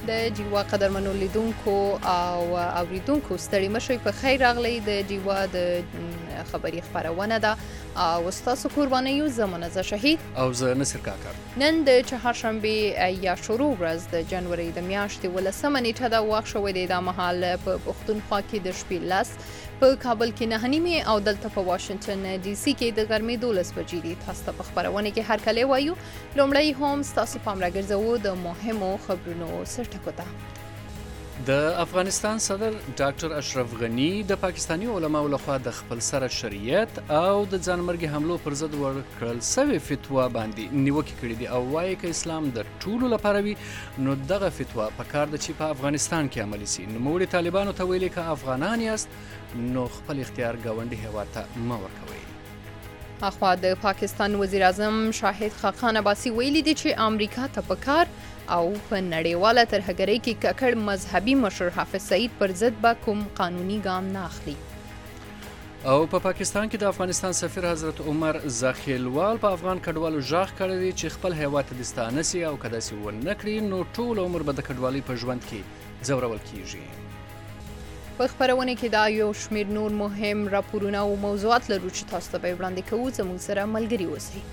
د جیوا قدرمنو لیدونکو او اوریدونکو ستړي مشئ په خیر راغلی. د جیوا د خبري خبرونه ده او ستاسو قربانیو زمونږ شهید او زه نصر کاکا. نن د چهارشنبه یا شروع ورځ د جنوري د میاشتې 18 نیټه ده. وخت شوی دی د مهال په پښتونخوا کې د شپې 10 په کابل کې 9 او دلته په واشنگټن ډي سي کې د غرمې 12 بجې دي. تاسو ته په خبرونه کې هر کله وایو لومړی هم تاسو پام راګرځوو د مهمو خبرونو سرټکو ته. د افغانستان صدر ډاکټر اشرف غنی د پاکستانی علماو لخوا د خپل سره شریعت او د ځانمرګي حملو پر ضد ورکړل سوی فتوا باندې نیوکه کړې دي او وایي که اسلام د ټولو لپاره وي نو دغه فتوا په کار ده چې په افغانستان کې عملي سي. نوموړي طالبانو ته ویلي که افغانان یاست نو خپل اختیار ګاونډي هیواد ته مه ورکوئ. اخوا د پاکستان وزیر اعظم شاهد خاقان عباسي ویلي دي چې امریکا ته په کار او په نړیواله ترهګرۍ کې ککړ مذهبي مشر حافظ سعید پر ضد به کوم قانوني ګام نه اخلي. او په پاکستان کې د افغانستان سفیر حضرت عمر زاخیلوال په افغان کډوالو ژغ کړی دی چې خپل هیواد ته دستانه سي او که داسې ونه کړي نو ټول عمر به د کډوالۍ په ژوند کې ځورول کیږي. په خبرونه کې دا یو شمیر نور مهم راپورونه او موضوعات لرو چې تاسو ته به وړاندې کوو. زموږ سره ملګري اوسئ.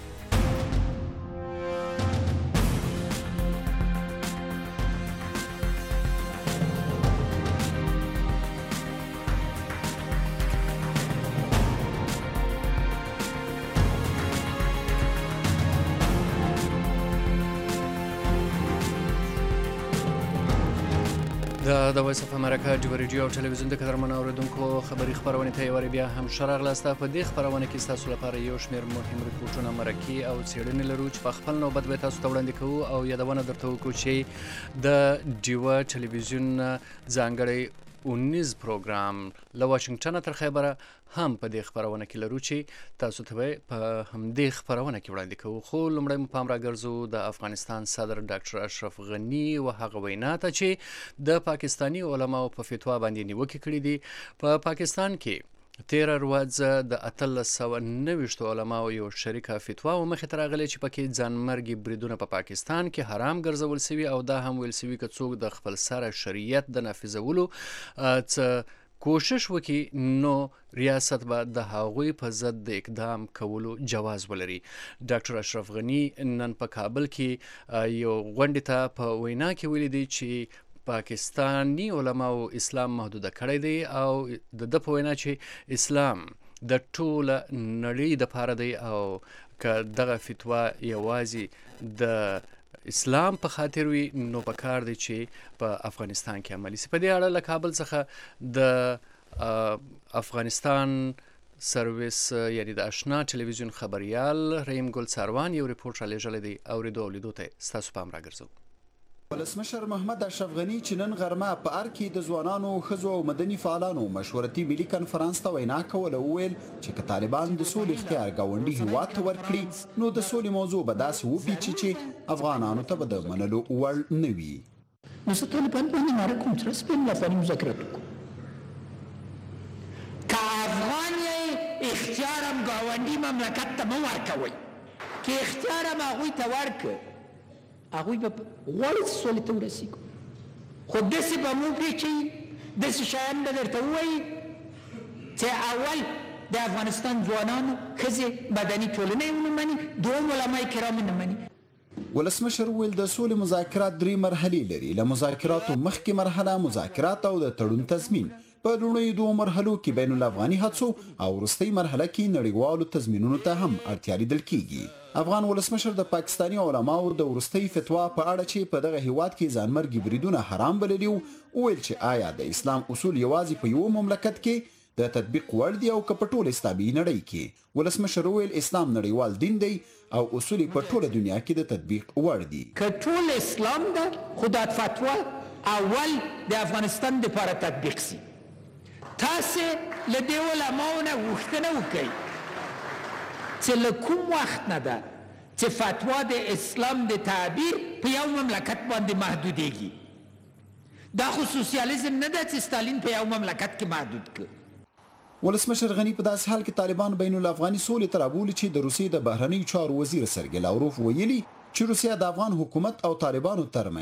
د وایس اف امریکا ډیو ریډیو او ټلویزیون د قدرمنو اوریدونکو خبري خبرونه ته یو بیا هم شراغلاسته. په دې خبرونه کې تاسو لپاره یو شمېر مهم ریپورتونه مرکي او څېړنې لرو چې په خپل نوبت به تاسو ته وړاندې کوو او یادونه درته وکړو چې د ډیو ټلویزیون ځانګړی 19 پروګرام له واشنگټن تر خیبره هم په دې خبرونه کې لرو چې تاسو ته په همدې خبرونه کې وړاندې کوو. خو لومړی مو پام راګرځو د افغانستان صدر ډاکټر اشرف غنی او هغه وینا ته چې د پاکستانی علماو په فتوا باندې نیوکه کړې دي. په پاکستان کې 13 ورځ د 1390 علماو یو شریکه فتوا و مخې ته راغلې چې پکې ځانمرګي بریدونه په پاکستان کې حرام ګرځول سوي او دا هم ویل سوي که څوک د خپل سره شریعت د نافذولو څه کوشش وکړي نو ریاست به د هغوی په ضد د اقدام کولو جواز ولري. ډاکټر اشرف غنی نن په کابل کې یو غونډې ته په وینا کې ویلي دی چې پاکستانی علماو اسلام محدوده کړی دی او د په وینا چې اسلام د ټوله نړۍ د پاره دی او که دغه فتوا یوازې د اسلام په خاطر وي نو په کار دی چې په افغانستان کې عملي سي. په دې اړه له کابل څخه د افغانستان سرویس یعنی د آشنا ټلویزیون خبریال رحیم ګل ساروان یو ریپورت را لېږلی دی. اورېدو او لیدو ته ستاسو پام راګرځو. ولسمشر محمد اشرف غنی چې نن غرمه په ار کې د ځوانانو ښځو او مدني فعالانو مشورتي ملي کنفرانس ته وینا کوله وویل چې که طالبان د سولې اختیار ګاونډي هیواد ته ورکړي نو د سولې موضوع به داسې وپیچي چې افغانانو ته به د منلو وړ نه وي. نو زه طالبان باندې ناره کوم چې رسمي افغاني مذاکرات وکړو. که افغان یې اختیار هم ګاونډي مملکت ته مه ورکوئ، که اختیار هم هغوی ته ورکړه هغوی به غواړي چې سولې ته ورسېږو. خو داسې به مو وپېچي، داسې شیان به درته ووایي چې اول د افغانستان ځوانانو، ښځې، مدني ټولنه یې ونه مني، دوم علما کرام نه مني. ولسمشر ویل د سولې مذاکرات 3 مرحلې لري. له مذاکراتو مخکې مرحله مذاکرات او د تړون تضمین، په لومړیو 2 مرحلو کې بین الافغاني هڅو او وروستۍ مرحله کې نړیوالو تضمینونو ته هم اړتیا لیدل کیږي. افغان ولسمشر د پاکستانی علماو د وروستۍ فتوا په اړه چې په دغه هیواد کې ځانمرګي بریدونه حرام بللي وویل چې آیا د اسلام اصول یوازې په یو مملکت کې د تطبیق وړ دي او که په ټوله اسلامي نړۍ کې. ولسمشر ویل اسلام نړیوال دین دی او اصول په ټوله دنیا کې د تطبیق وړ دي. که ټول اسلام ده خو دا فتوا اول د افغانستان دپاره تطبیق سي. تاسې له دې علماو نه غوښتنه وکړئ چې له کوم وخت نه ده چې فتوا د اسلام د تعبیر په یو مملکت باندې محدودېږي. دا خو سوسیالیزم نه ده چې ستالین په یو مملکت کې محدود کړ. ولسمشر غنی په داسې حال کې طالبان بین الافغاني سولې ته رابولي چې د روسیې د بهرنیو چارو وزیر سرګی لاوروف ویلي چې روسیه د افغان حکومت او طالبانو ترمنځ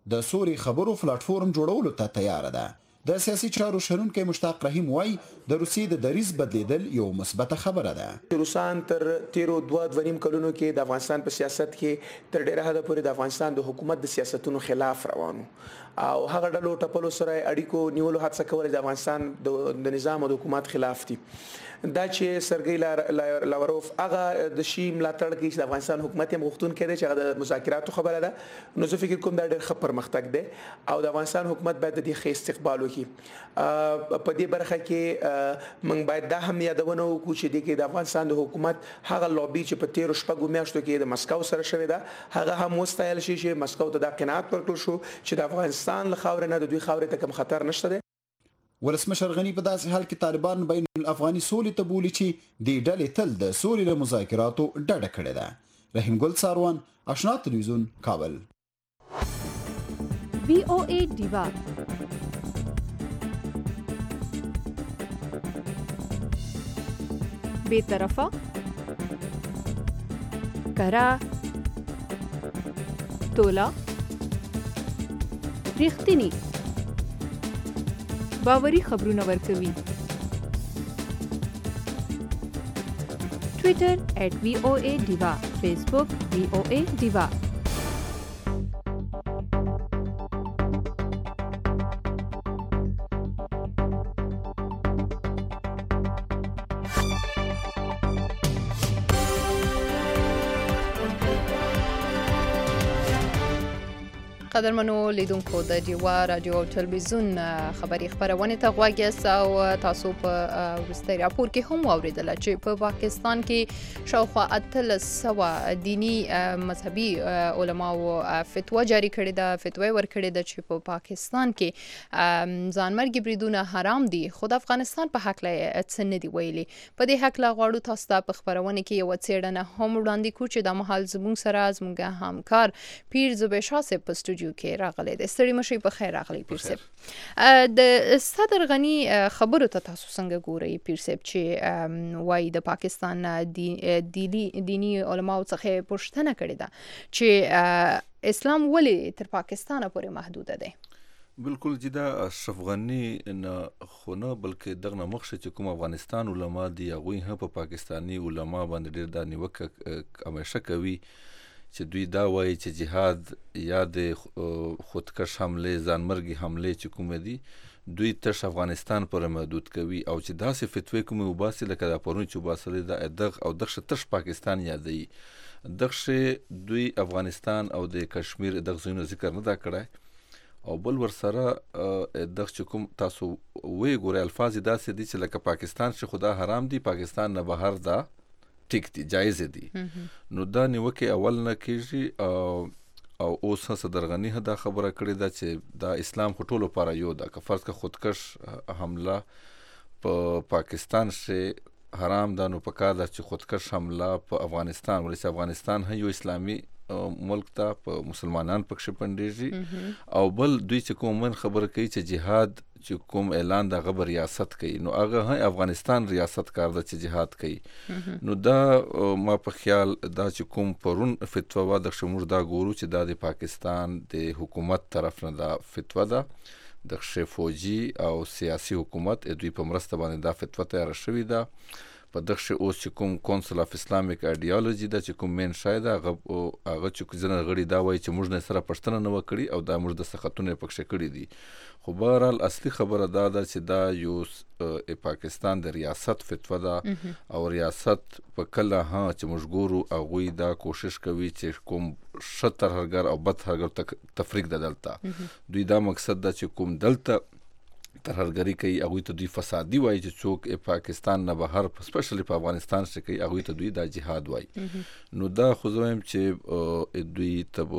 د سولې خبرو پلاټفورم جوړولو ته تیار ده. د سیاسي چارو شنونکی مشتاق رحیم وایي د روسیې د دریځ بدلیدل یو مثبته خبره ده. روسان تر تیرو 2.5 کلونو کې د افغانستان په سیاست کې تر ډیره حده پورې د افغانستان د حکومت د سیاستونو خلاف روانو او هغه ډلو ټپلو سره اړیکو نیولو هڅه کول د افغانستان د نظام او د حکومت خلاف دي. دا چې سرګی لاوروف هغه د شی ملاتړ کوي چې د افغانستان حکومت هم غوښتونکی دی چې هغه د مذاکراتو خبره ده. نو زه فکر کوم دا ډېر ښه پرمختګ دی او د افغانستان حکومت باید د دې ښه استقبال وکړي. په دې برخه کې موږ باید دا هم یادونه وکړو چې د افغانستان د حکومت هغه لوبي چې په 13 میاشتو کې د مسکو سره شوې ده هغه هم وستایل شي چې مسکو ته د قناعت ورکړل شو چې د افغانستان له خاورې نه د دوی خاورې ته کوم خطر نشته دی. ولسمشر غني په داسې حال کې طالبان بین الافغاني سولې ته بولي چې د ډلې تل د سولې له مذاکراتو ډډه کړې ده. رحیم ګل ساروان، آشنا تلویزیون، کابل. VOA دیوا بے طرفه کرا تولا ریښتینی باوري خبرونه ورکوي. ټویټر @VOA دیوا، فیسبوک VOA دیوا. قدرمنو لیدونکو د ډیوا رادیو او تلویزیون خبري خبرونه ته غوږ یاست او تاسو په وروستي راپور کې هم واوریدل چې په پاکستان کې شاوخوا 300 دینی مذهبي علماو فتوا جاری کړې ده. فتوا ورکړې ده چې په پاکستان کې ځانمرګي بریدونه حرام دي خو د افغانستان په حق له څه نه دی ویلي. په دې حق لا غواړو تاسو ته په خبرونه کې یو څېړنه هم وړاندې کوو چې د محل زموږ سره زموږ همکار پیر زبیشا صاحب په استودیو کې راغلی دی. ستړي مشي په خیر راغلی پیر صاحب. د صدر غني خبرو ته تاسو څنګه ګورئ پیر صاحب چې وايي د پاکستان دینی علماو څخه پوښتنه کړې ده چې اسلام ولې تر پاکستان پورې محدود دی؟ بالکل جدا اشرف غنی نه خونه بلکې دغه مخشه چې کوم افغانستان علما دي هغوی هم په پاکستانی علما باندې ډېر د نیوکه همیشه کوي چې دوی دا وایي چې جهاد یا د خودکش حمله ځانمرګي حمله چې کوم دي دوی تش افغانستان پر محدود کوي او چې داسې فتوی کوم وباسي لکه د پرون چې وباسل د دغه او دغه تش پاکستان یادي دغه دوی افغانستان او د کشمیر دغه زینو ذکر نه دا کړای او بل ور سره دغه چې کوم تاسو وی ګوري الفاظ داسې دي چې لکه پاکستان چې خدا حرام دي پاکستان نه بهر دا ټیک دي جایز دي. نو دا نیوکه اول نه کیږي او اوس صدر غنی دا خبره کړې ده چې دا اسلام خټولو لپاره یو دا که فرض کا خودکش حمله په پاکستان سے حرام ده نو پکار ده چې خودکش حمله په افغانستان ولې افغانستان یو اسلامي ملک ته په مسلمانان پکښ پندېږي او بل دوی چې کوم خبره کوي چې جهاد چې کوم اعلان د غبر ریاست کوي نو هغه افغانستان ریاست کار ده چې جهاد کوي. نو دا ما په خیال دا چې کوم پرون فتوا د شمور دا ګورو چې دا د پاکستان د حکومت طرف نه دا فتوا ده د فوجي او سیاسي حکومت دوی په مرسته باندې دا فتوا تیار شوې ده. په دغه اوس چې کوم کونسل اف اسلامیک ایډیالوژي ده چې کوم مین شاید هغه چې ځنه غړي دا وایي چې موږ نه سره پښتنه نه وکړي او دا موږ د سختونه پکښ کړی دي. خو بهرحال اصلي خبره دا ده چې دا یو پاکستان د ریاست فتوا ده او ریاست په کله چې موږ ګورو هغوی دا کوشش کوي چې کوم ښه ترهګر او بد ترهګر تفریق ده دلته دوی دا مقصد ده چې کوم دلته ترهګری کوي هغوی ته دوی فسادي وایي چې څوک پاکستان نه بهر سپیشلی په افغانستان کې کوي هغوی ته دوی دا جهاد وایي. نو دا خو زه وایم چې دوی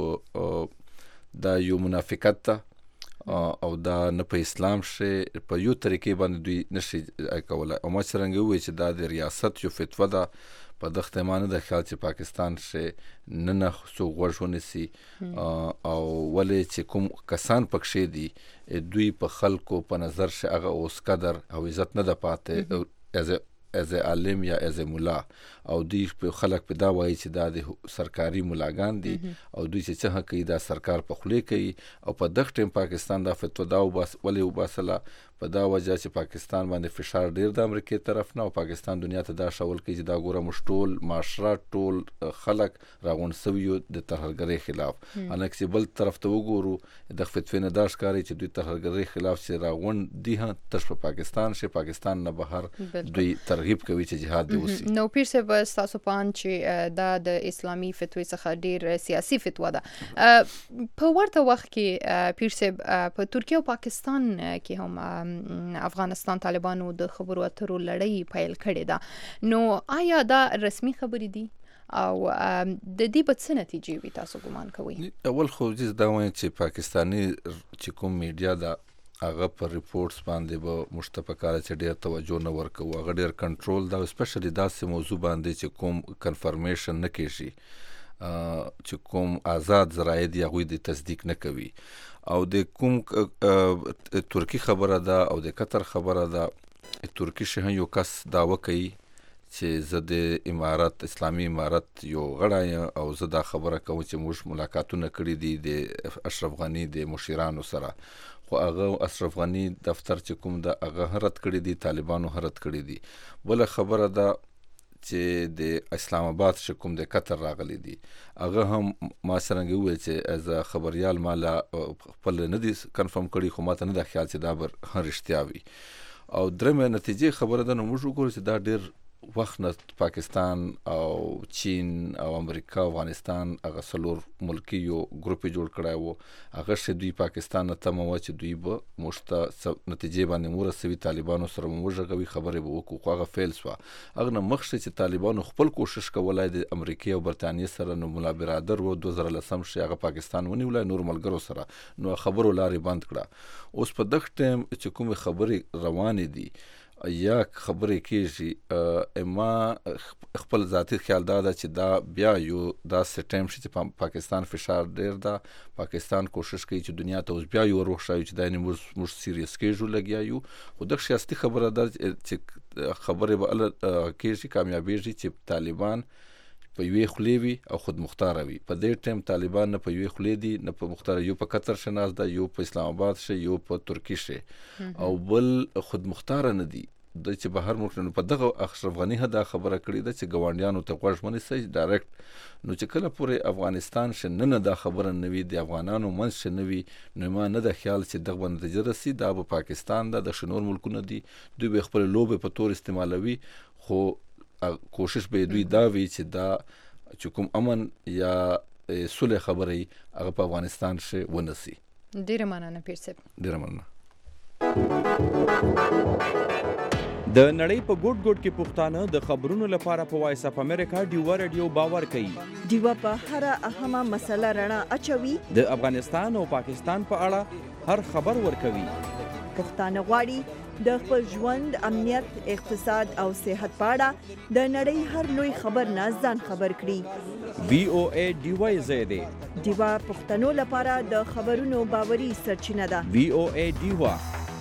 ته دا یو منافقت ده او دا نه په اسلام شي په یو طریقې باندې دوی نشي کولای او ما څرنګه وایي چې دا د ریاست یو فتوا ده په دغه احتمال د خیال چې پاکستان شي نه سو غوږ ونیسي او ولې چې کوم کسان پکښې دي دوی په خلکو په نظر شي هغه اوس قدر او عزت نه ده پاتې از از عالم یا از مولا او دوی په خلک په دا وایي چې دا د سرکاري مولاګان دي او دوی چې څه کوي دا سرکار په خولې کوي او په دغه ټیم پاکستان دا فتوا دا ولې وباسله په دا وجه چې پاکستان باندې فشار ډیر د امریکای طرف نه او پاکستان دنیا ته دا شاول کوي چې دا ګوره موږ ټول معاشره ټول خلک راغون سویو د ترهګرۍ خلاف انکه بل طرف ته وګورو د فتوی نه دا ښکاري چې دوی ترهګرۍ خلاف چې راغون دي ها تر پاکستان شي پاکستان نه بهر دوی ترغیب کوي چې جهاد دی وسی نو پیر صاحب تاسو پان چې دا د اسلامي فتوی څخه ډیر سیاسي فتوا ده په ورته وخت کې پیر صاحب په ترکیه او پاکستان کې هم افغانستان طالبانو د خبرو اترو لړۍ پیل کړې ده نو آیا دا رسمي خبرې دي او د دې په څه نتیجې وي تاسو ګمان کوئ؟ اول خو دا وایم چې پاکستاني چې کوم میډیا دا هغه پر ریپورتس باندې به مشتپکاله چې ډیر توجه نه ورکوي هغه ډیر کنټرول دا سپیشلی داسې موضوع باندې چې کوم کنفرمیشن نه کیږي چې کوم آزاد ذرایع دی هغه د تصدیق نه کوي او د کوم ترکی خبره ده او د قطر خبره ده ترکی شه یو کس داوا کوي چې زه د امارات اسلامي امارات یو غړی او زه دا خبره کوم چې موږ ملاقاتونه کړي دي د اشرف غنی د مشیرانو سره خو هغه اشرف غنی دفتر چې کوم د هغه رد کړي دي طالبانو رد کړي دي بل خبره ده چې د اسلام آباد شکوم د قطر راغلي دي هغه هم ما سره ویل چې از خبريال مالا خپل نه دي کنفرم کړي خو ماته نه د خیال چې دا بر هرشتیا وي او درمه نتیجه خبره ده نو موږ وګورو چې دا ډیر وخت نه پاکستان او چین او امریکا او افغانستان هغه څلور ملکی یو ګروپ جوړ کړای وو هغه شدوی پاکستان نه تمه و چې دوی به مشته نتیجې باندې مورسوي طالبانو سره موږغوي خبرې به وکړو هغه فیل سو هغه نه مخ چې طالبانو خپل کوشش کولای د امریکا او برتانیې سره نو مولا برادر و 2010 شي هغه پاکستان ونیولای نور ملګرو سره نو خبرو لارې بند کړه اوس په دغه ټیم چې کوم خبرې روانې دي یا خبرې کېږي ما خپل ذاتی خیال دا چې دا بیا یو دا سټیم چې پاکستان فشار ډیر ده پاکستان کوشش کوي چې دنیا ته اوس بیا یو روح شایو چې دا موږ سیریس کېږو لګیا یو خو د سیاسي خبره ده چې خبره به کېږي کامیابیږي چې طالبان په یوې خولې وي او خود مختار وي په دې ټیم طالبان نه په یوې خولې دي نه په مختار یو په قطر شناس ده یو په اسلام آباد شه یو په ترکی شه او بل خود مختار نه دي د چې بهر ملک نه په دغه اشرف غنی دا خبره کړې ده چې ګوانډیانو ته غوږ ونیسي ډایرکټ نو چې کله پورې افغانستان شه نه دا خبره نوي د افغانانو منځ شه نوي نو ما نه د خیال چې دغه نتیجه رسي دا په پاکستان د شنور ملکونه دي دوی به خپل لوبه په تور استعمالوي خو کوشش به دوی دا وی چې دا چې کوم امن یا صلح خبري هغه په افغانستان شه ونسي ډیره مننه پیر صاحب ډیره مننه د نړۍ په ګوټ ګوټ کې پښتانه د خبرونو لپاره په وایس اپ امریکا ډیوا رادیو باور کوي ډیوا په هر اهمه مسله رڼا اچوي د افغانستان او پاکستان په اړه هر خبر ورکوي پښتانه غواړي د خپل ژوند امنیت اقتصاد او صحت په اړه د نړۍ هر لوی خبر نه ځان خبر کړي VOA ډیوا زیاده ډیوا پښتنو لپاره د خبرونو باوري سرچینه ده VOA ډیوا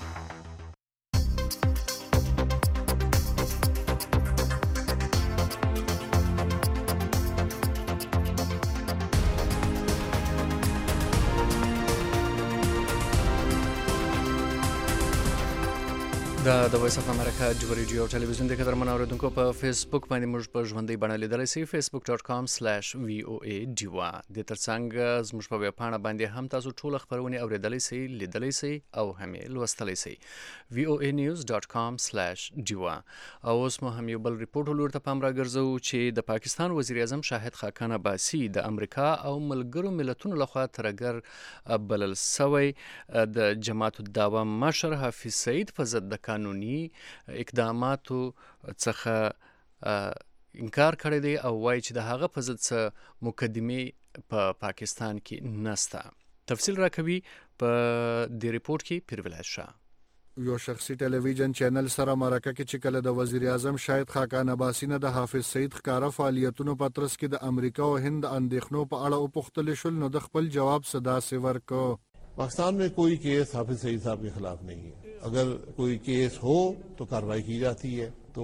د وایس اف امریکا ډیوا ریډیو او ټلویزیون د قدرمن اوریدونکو په فیسبوک باندې موږ په ژوندۍ بڼه لیدلی سئ facebook.com/voa ډیوا د ترڅنګ زموږ په ویب پاڼه باندې هم تاسو ټول خبرونه اوریدلی سئ لیدلی سئ او هم لوستلی سئ voanews.com/ډیوا او اوس مو هم یو بل ریپورت ولور ته پام راګرځو چې د پاکستان وزیر اعظم شاهد خاقان عباسي د امریکا او ملګرو ملتونو لخوا ترګر بلل سوی د جماعت الدعوه مشر حافظ سعید په ضد د قانوني اقداماتو څخه انکار کړی دی او وایي چې د هغه په ضد څه مقدمه په پاکستان کې نسته. تفصیل راکوي په دې ریپورت کې پیرولای شاه. یو شخصي ټلویزیون چینل سره مرکه کې چې کله د وزیر اعظم شاهد خاقان عباسي نه د حافظ سعید ښکارا فعالیتونو په ترڅ کې د امریکا او هند اندېښنو په اړه وپوښتل شول نو د خپل جواب صدا سے ورکو. पाकिस्तान में कोई केस हाफिज सईद साहब के खिलाफ नहीं है. अगर कोई केस हो तो कार्रवाई की जाती है. तो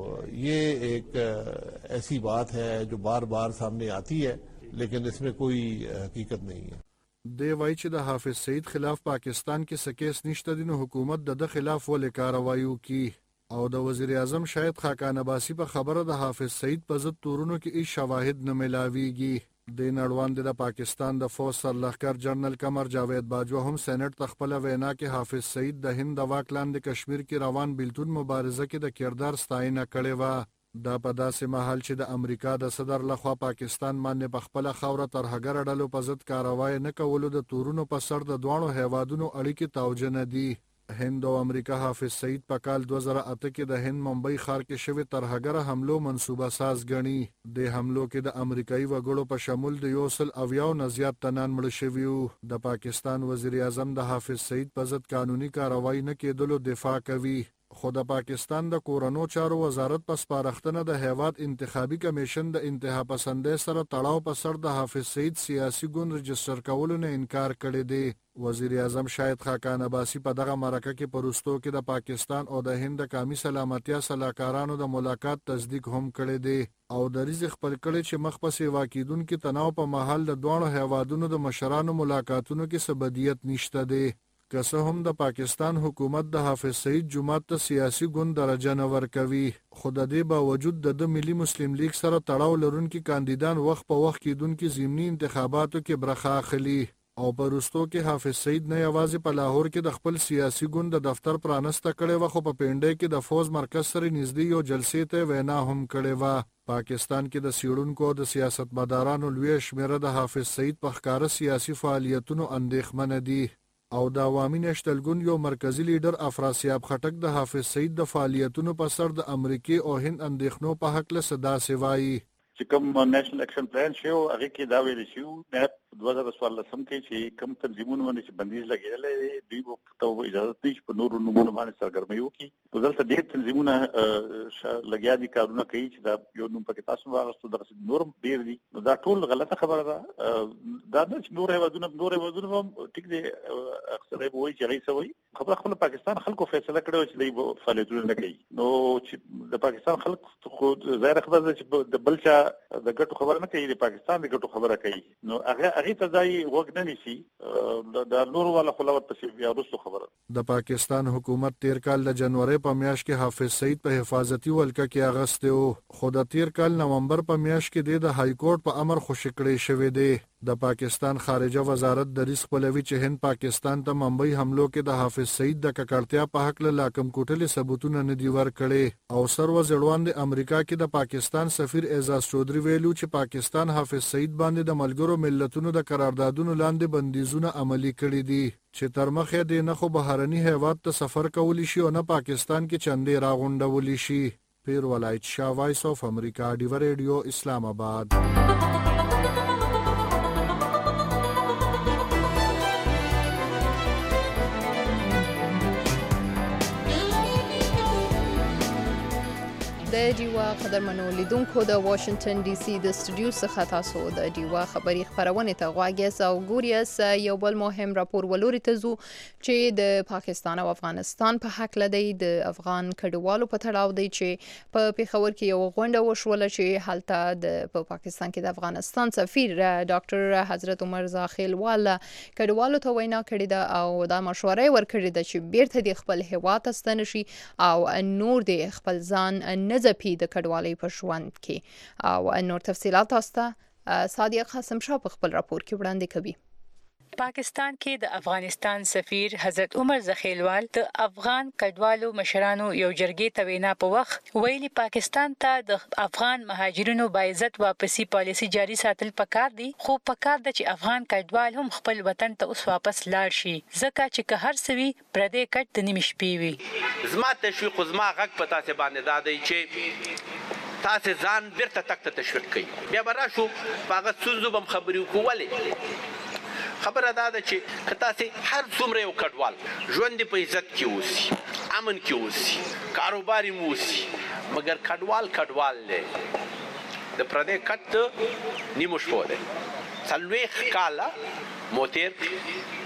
ये एक ऐसी बात है जो बार बार सामने आती है, लेकिन इसमें कोई हकीकत नहीं है। دی وایي چې د حافظ سعید خلاف پاکستان کې سکیس نشته دي، نو حکومت د خلاف ولې کاروایی وکړي. او د وزیر اعظم شاهد خاقان عباسی په خبره د حافظ سعید په ضد تورونو کې هیڅ شواهد نه ملاویږي. د نړوان د پاکستان د فوج سرلښکر جنرال قمر جاوید باجوه هم سېنات ته خپل وینا کې حافظ سعید د هند د واک لاندې کشمیر کې روان بیلتون مبارزه کې د کردار ستاینه کړې وه. دا په داسې مهال چې د امریکا د صدر لخوا پاکستان باندې په خپله خاوره ترهګره ډلو په ضد کاروای نه کولو د تورونو په سر د دواړو هیوادونو اړیکې توجه نه دي. هند او امریکا حافظ سعید په کال 2008 کې د هند ممبئی ښار کې شوې ترهګره حملو منصوبه ساز ګڼي. د حملو کې د امریکایي وګړو په شمول د 180 نه زیات تنان مړه شوي وو. د پاکستان وزیر اعظم د حافظ سعید په ضد قانوني کاروای نه کېدلو دفاع کوي. خو د پاکستان د کورونو چارو وزارت په سپارښتنه د هیواد انتخابي کمیشن د انتها پسندۍ سره تړاو په سر د حافظ سعید سیاسي ګوند رجسټر کولو نه انکار کړی دی. وزیر اعظم شاهد خاقان عباسی په دغه مرکه کې په وروستو کې د پاکستان او د هند د قومي سلامتیا سلاکارانو د ملاقات تصدیق هم کړی دی او دریځ خپل کړی چې مخ په سیوا کیدونکو تناو په محل د دوه هیوادونو د مشرانو ملاقاتونو کې سبدیت نشته دی. که څه هم د پاکستان حکومت د حافظ سعید جماعت ته سیاسي ګوند درجه نه ورکوي، خو د دې باوجود د ملي مسلم لیگ سره تړاو لرونکي کاندیدان وخت په وخت کېدونکي ضمني انتخاباتو کې برخه اخلي. او په وروستو کې حافظ سعید نه یوازې په لاهور کې د خپل سیاسي ګوند د دفتر پرانسته کړې وه، خو په پنډۍ کې د فوز مرکز سره نږدې یو جلسې ته وینا هم کړې وه. پاکستان کې د څیړونکو او د سیاستمدارانو لویه شمېره د حافظ سعید په ښکاره سیاسي فعالیتونو اندېښمنه دي. او د عوامي نېشنل ګوند یو مرکزی لیډر افراسیاب خټک د حافظ سعید د فعالیتونو په سر د امریکای او هند اندېښنو په حق له صدا سوایي چې کوم نېشنل اکشن پلان شو هغه کې دا ویل شو نه 2014 کې چې کوم تنظیمونه باندې چې بندیز لګیدل دوی په اجازه نشي په نورو نمونه باندې سرګرمي وکړي. په دلته ډېر تنظیمونه لګیا دي کارونه کوي چې دا یو نوم پکې تاسو واغستو دغه نورم ډېر دي. دا ټول غلطه خبره ده. دا نه چې نور هیوادونه ټیک دي اکثر وایي چې هغه سوي خپل پاکستان خلکو فیصله کړو چې دوی فعالیتونه نه کوي. نو چې د پاکستان خلک خو ظاهر خبره ده چې د بلچا د ګټو خبره نه کوي، د پاکستان د ګټو خبره کوي. نو هغه ته ځای وګ نه نشي د نور والا خلاوت پسې بیا وروسته خبره. د پاکستان حکومت تیر کال د جنوري په میاشت کې حافظ سعید په حفاظتي ولکه کې اغسته او خو د تیر کال نومبر په میاشت کې د های کورټ په امر خوشی کړی شوی دی. د پاکستان خارجه وزارت د ریس خپلوي چې هند پاکستان ته ممبئی حملو کې د حافظ سعید د ککړتیا په حق له لاکم کوټلې ثبوتونه نه دی ورکړي. او سر وزیروان د امریکا کې د پاکستان سفیر اعزاز چودھری ویلو چې پاکستان حافظ سعید باندې د ملګرو ملتونو د قراردادونو لاندې بندیزونه عملی کړي دي چې تر مخه دې نه خو بهرني هیواد ته سفر کولی شي او نه پاکستان کې چندې راغونډولی شي. پیر ولایت شاه، وایس اف امریکا، ډیو ریډیو، اسلام آباد. د ډیوا قدرمنو لیدونکو د واشنگټن ډي سي د سټوډیو څخه تاسو د ډیوا خبري خبرونه ته غواګیس او ګوریس. یو بل مهم راپور ولوري ته زو چې د پاکستان او افغانستان په حق لدی د افغان کډوالو په تړاو دی چې په پیښور کې یو غونډه وشوله چې حالته د پاکستان کې د افغانستان سفیر ډاکټر حضرت عمر زاخیلوال کډوالو ته وینا کړې ده او دا مشوره ورکړې ده چې بیرته د خپل هیواد ستنه شي او نور د خپل ځان زپی د کډوالۍ په ژوند کې. او نور تفصيلات تاسو صادق قاسم شاه په خپل راپور کې وړاندې کوي. پاکستان کې د افغانستان سفیر حضرت عمر زخیلوال د افغان کډوالو مشرانو یو جرګې ته وینا په وخت ویلي پاکستان ته د افغان مهاجرینو باعزت واپسی پالیسی جاری ساتل پکار دي، خو پکار د چې افغان کډوال هم خپل وطن ته اوس واپس لاړ شي ځکه چې که هر سوي پردې کټ د نیمه شپې وي. زما تشویق زما غږ په تاسو باندې دادی چې تاسو ځان بیرته تک ته تشویق کړئ. بیا به راشو هغه څه بم خبرې کوولې. خبره دا ده چې که تاسو هر څومره یو کډوال ژوند په عزت کې اوسي، امن کې اوسي، کاروبار مو اوسي، مګر کډوال دی د پردې کټ نیمه شپه ده. څلوېښت کاله مو تېر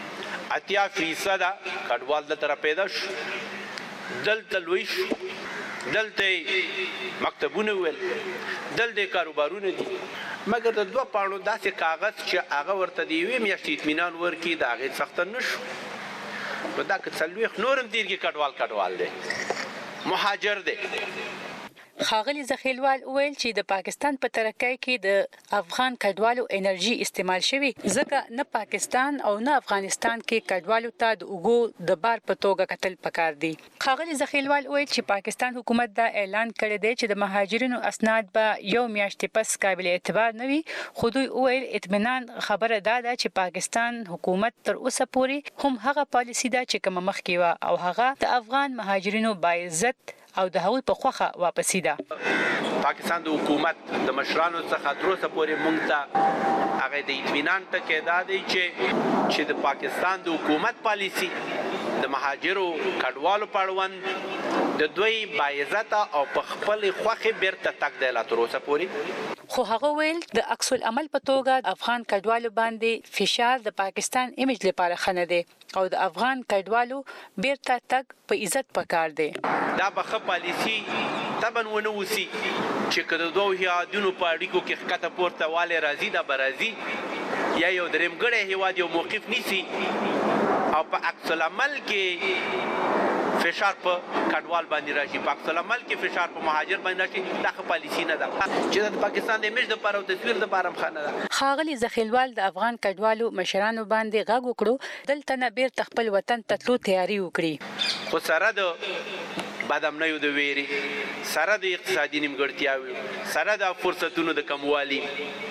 80% کډوال دلته را پیدا شو، دلته لوی شو، دلته مکتبونه ول، دلته کاروبارونه دي، مګر د 2 پاڼو داسې کاغذ چې هغه ورته د 1 میاشتې اطمینان ورکړي د هغې څخه نشو. نو دا که 40 نورم تیر کې کډوال دی، مهاجر دی. ښاغلي زخیلوال وویل چې د پاکستان په ترکیه کې د افغان کډوالو انرژي استعمال شوی، ځکه نه پاکستان او نه افغانستان کې کډوالو ته د اوګو د بار په توګه کتل پکار دي. ښاغلي زخیلوال وویل چې پاکستان حکومت دا اعلان کړی دی چې د مهاجرینو اسناد به 1 میاشت پس قابل اعتبار نه وي، خو دوی وویل اطمینان خبره دا ده چې پاکستان حکومت تر اوسه پورې هم هغه پالیسی ده چې کوم مخکې و او هغه د افغان مهاجرینو باعزت او د هغوی په خوخه واپسی ده. پاکستان د حکومت د مشرانو څخه تر اوسه پورې موږ ته هغه د اطمینان ټکی دا دی چې د پاکستان د حکومت پالیسی د مهاجرو کډوالو په اړوند د دوی باعزت او په خپل خوخه بیرته تک دی لا تر اوسه پورې. خو هغه ویل د عکس العمل په توګه افغان کډوالو باندې فشار د پاکستان ایمیج لپاره خنه دی او د افغان کډوالو بیرته تک په عزت پکار دی. دا به ښه پالیسی طبعا ونه وسی چې کله دوه هیوادونو په اړیکو کې ښکته پورته والي راځي دا برازي یا یو درېمګړی هیواد یو موقف نیسي او په عکس العمل کې فشار په کډوال باندې راشي، په عکس العمل کې فشار په مهاجر باندې راشي، دا ښه پالیسی نه ده چې د پاکستان د ایمیج لپاره او تصویر لپاره هم ښه نه ده. ښاغلي زخیلوال د افغان کډوالو مشرانو باندې غږ وکړو دلته نه بیرته خپل وطن ته تلو تیاری وکړي، خو سره د بدامنیو د ویري، سره د اقتصادي نیمګړتیاوو، سره د فرصتونو د کموالي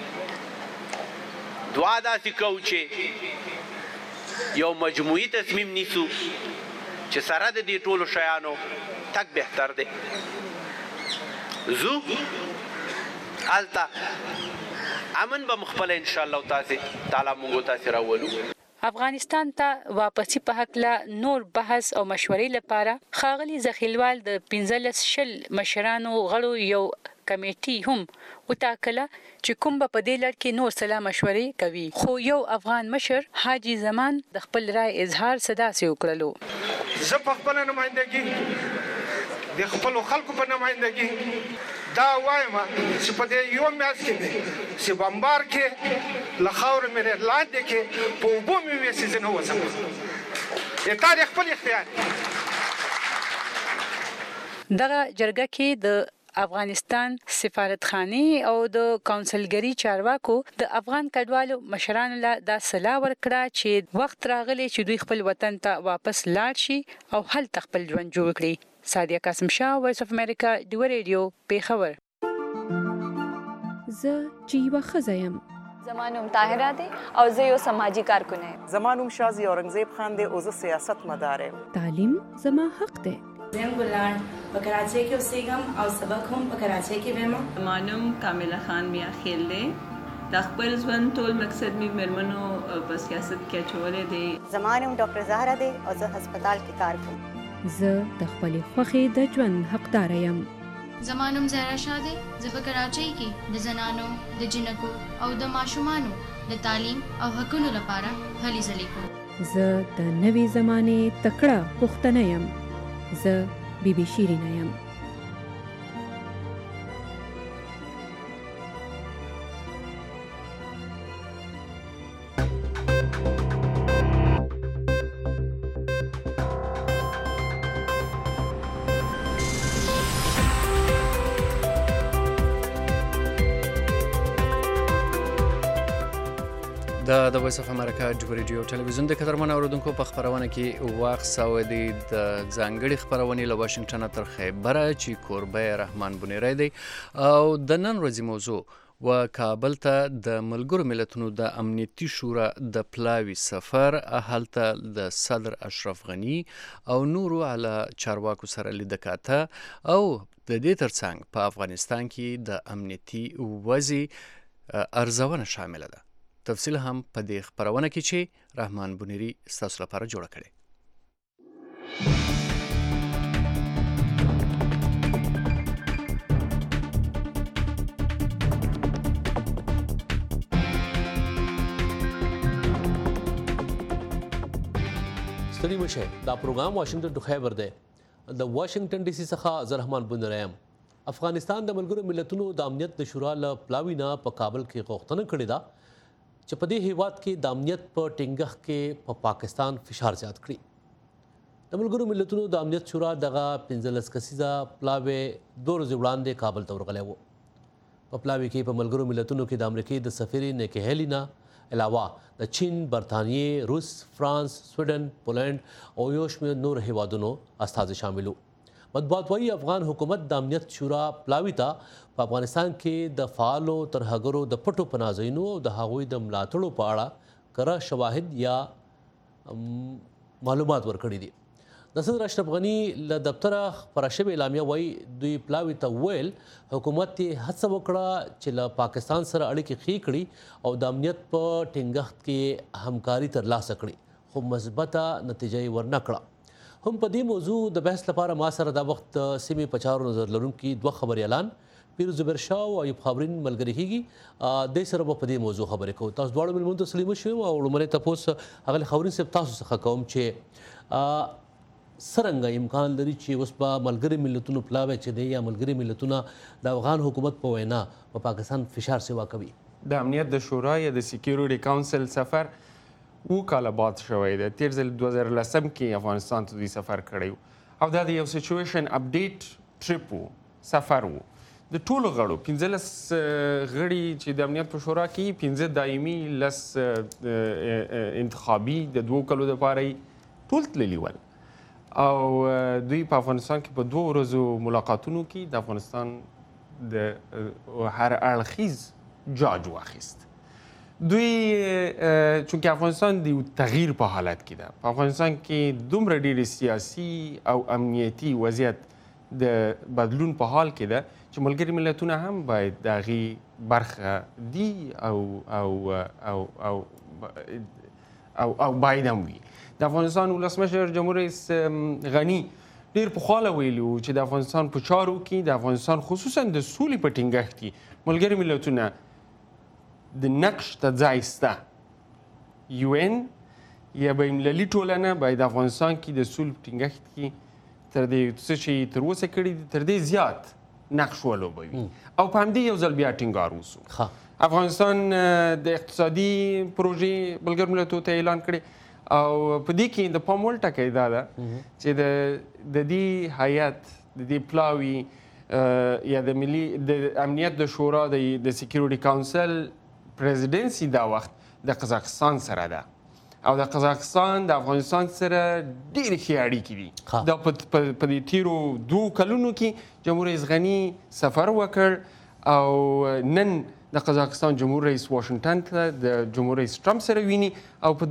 دعا داسې کوو چې یو مجموعي تصمیم نیسو چې سره د دې ټولو شیانو تک بهتر دی. زو هلته امن به مخبله ان شاء الله تعالی موږ تاسو راولو. افغانستان ته واپسی په حق لا نور بحث او مشورې لپاره ښاغلي زخیلوال د 15 مشرانو غړو یو کمیټي هم وټاکله چې کوم په دې لړ کې نور سلا مشورې کوي، خو یو افغان مشر حاجی زمان د خپل رائے اظهار صدا سي وکړلو. زه په خپل نمائندګي د خپل خلکو په نمائندګي دا وایم چې په دې یو میاشت کې چې بمبار کې لخاور مې لاندې کې په وبو مې وېسې نه وځم دا د خپل اختیار. دغه جرګه کې د افغانستان سفارتخانه او د کونسلګری چارواکو د افغان کډوالو مشرانو له دا صلاح ورکړه چې وخت راغلی چې دوی خپل وطن ته واپس لاړ شي او هلته خپل ژوند جوړ کړي. سادیه قاسم شاه، وایس اف امریکا، ډیو ریډیو، پیښور. زه چې یوه ښځه یم. زما نوم طاهره دی او زه یو سماجي کارکونه یم. زما نوم شازي اورنګزیب خان دی او زه سیاست مدار یم. تعلیم زما حق دی. زم ګلان په کراچۍ کې اوسېږم او سبق هم په کراچۍ کې وایم. زما نوم کامله خان میا خیل دی. د خپل ژوند ټول مقصد مې مېرمنو په سیاست کې اچولی دی. زما نوم ډاکټر زهره دی او زه هسپتال کې کار کوم. زه د خپلې خوښې د ژوند حقدار یم. زما نوم زهرا شاه دی. زه په کراچۍ کې د زنانو، د جنکو او د ماشومانو د تعلیم او حقونو لپاره هلې ځلې کوم. زه د نوې زمانې تکړه پښتنه یم. زه بیبي شیرینه یم. د وایس اف امریکا ډیو ریډیو ټلویزیون د قدرمن اوریدونکو په خبرونه کې واخ سعودي د ځانګړي خبرونه له واشنگټن تر خیبره چې کوربه رحمان بنيري دی او د نن ورځې موضوع و کابل ته د ملګرو ملتونو د امنیتي شورا د پلاوي سفر هلته د صدر اشرف غنی او نورو اعلی چارواکو سره لیدکاته او د دې ترڅنګ په افغانستان کې د امنیتي وضع ارزونه شامل ده. تفصیل هم په دې خبرونه کې چې رحمان بنيري تاسو لپاره جوړ کړي. ستړي مشه دا پروګرام واشنگټن ټو خیبر دی. د واشنگټن ډي سي څخه زه رحمان بندرایم. افغانستان د ملګرو ملتونو د امنیت د شورا له پلاوي نه په کابل کې غوښتنه کړې ده چې په دې هیواد کې د امنیت په ټینګښت کې په پاکستان فشار زیات کړي. د ملګرو ملتونو د امنیت شورا دغه 15 کسیزه پلاوی 2 ورځې وړاندې کابل ته ورغلی و. په پلاوي کې په ملګرو ملتونو کې د امریکې د سفیر نیکی هیلی نه علاوه د چین، برطانیې، روس، فرانس، سویډن، پولینډ او یو شمېر نور هیوادونو استازي شامل وو. مطبوعات وايي افغان حکومت د امنیت شورا پلاوي ته په افغانستان کې د فعالو ترهګرو د پټو پناهځایونو او د هغوی د ملاتړو په اړه کره شواهد یا معلومات ورکړي دي. د صدر اشرف غني له دفتره خپره شوې اعلامیه وایي دوی پلاوي ته وویل حکومت یې هڅه وکړه چې له پاکستان سره اړیکې ښې کړي او د امنیت په ټینګښت کې همکاري ترلاسه کړي، خو مثبته نتیجه یې ورنه کړه. هم په دې موضوع د بحث لپاره ما سره دا وخت سیمې په چارو نظر لرونکي 2 خبريالان پیر زبیر شاه او ایوب خاورین ملګري کېږي. د سره په دې موضوع خبرې کوو. تاسو دواړو ملمنو ته سلیم شوم او لومړی تاسو هغه خاورین صاحب تاسو څخه کوم چې څرنګه امکان لري چې اوس په ملګري ملتونو پلاوی چې دی یا ملګري ملتونه د افغان حکومت په وینا په پاکستان فشار سیوا کوي. د امنیت د شورا یا د سکیورټي کونسل سفر 2 کاله بعد شوی دی. تیر ځل 2010 کې افغانستان ته دوی سفر کړی او دا د یو سچویشن اپډیټ ټریپ وو، سفر وو. د ټولو غړو 15 غړي چې د امنیت په شورا کې 15 دایمي 10 انتخابي د 2 کالو دپاره ټول تللي ول او دوی په افغانستان کې په 2 ورځو ملاقاتونو کې د افغانستان د هر اړخیز جاج واخیست. دوی چونکې افغانستان د تغییر په حالت کې ده، په افغانستان کې دومره ډېرې سیاسي او امنیتي وضعیت د بدلون په حال کې ده چې ملګري ملتونه هم باید د هغې برخه دي او باید هم وي. د افغانستان ولسمشر جمهور رئیس غني ډېر پخوا ویلي وو چې د افغانستان په چارو کې د افغانستان خصوصا د سولې په ټینګښت کې ملګري ملتونه د نقش ته ځای شته. UN یا بین‌المللي ټولنه باید د افغانستان کې د سولې په ټینګښت کې تر دې څه چې تر اوسه کړي دي تر دې زیات نقش ولوبوي او په همدې یو ځل بیا ټینګار وسو. افغانستان د اقتصادي پروژې ملګرو ملتونو ته اعلان کړي او په دې کې د پام وړ ټکی دا ده چې د دې هیات د دې پلاوي یا د امنیت د شورا د سکیورټي کونسل پریزیدنسي دا وخت د قزاقستان سره ده او د قزاقستان د افغانستان سره ډېرې ښې اړیکې دي. دا په دې تیرو 2 کلونو کې جمهور رئیس غني سفر وکړ او نن د قزاقستان جمهور رئیس واشنگټن ته د جمهور رئیس ټرمپ سره ویني او په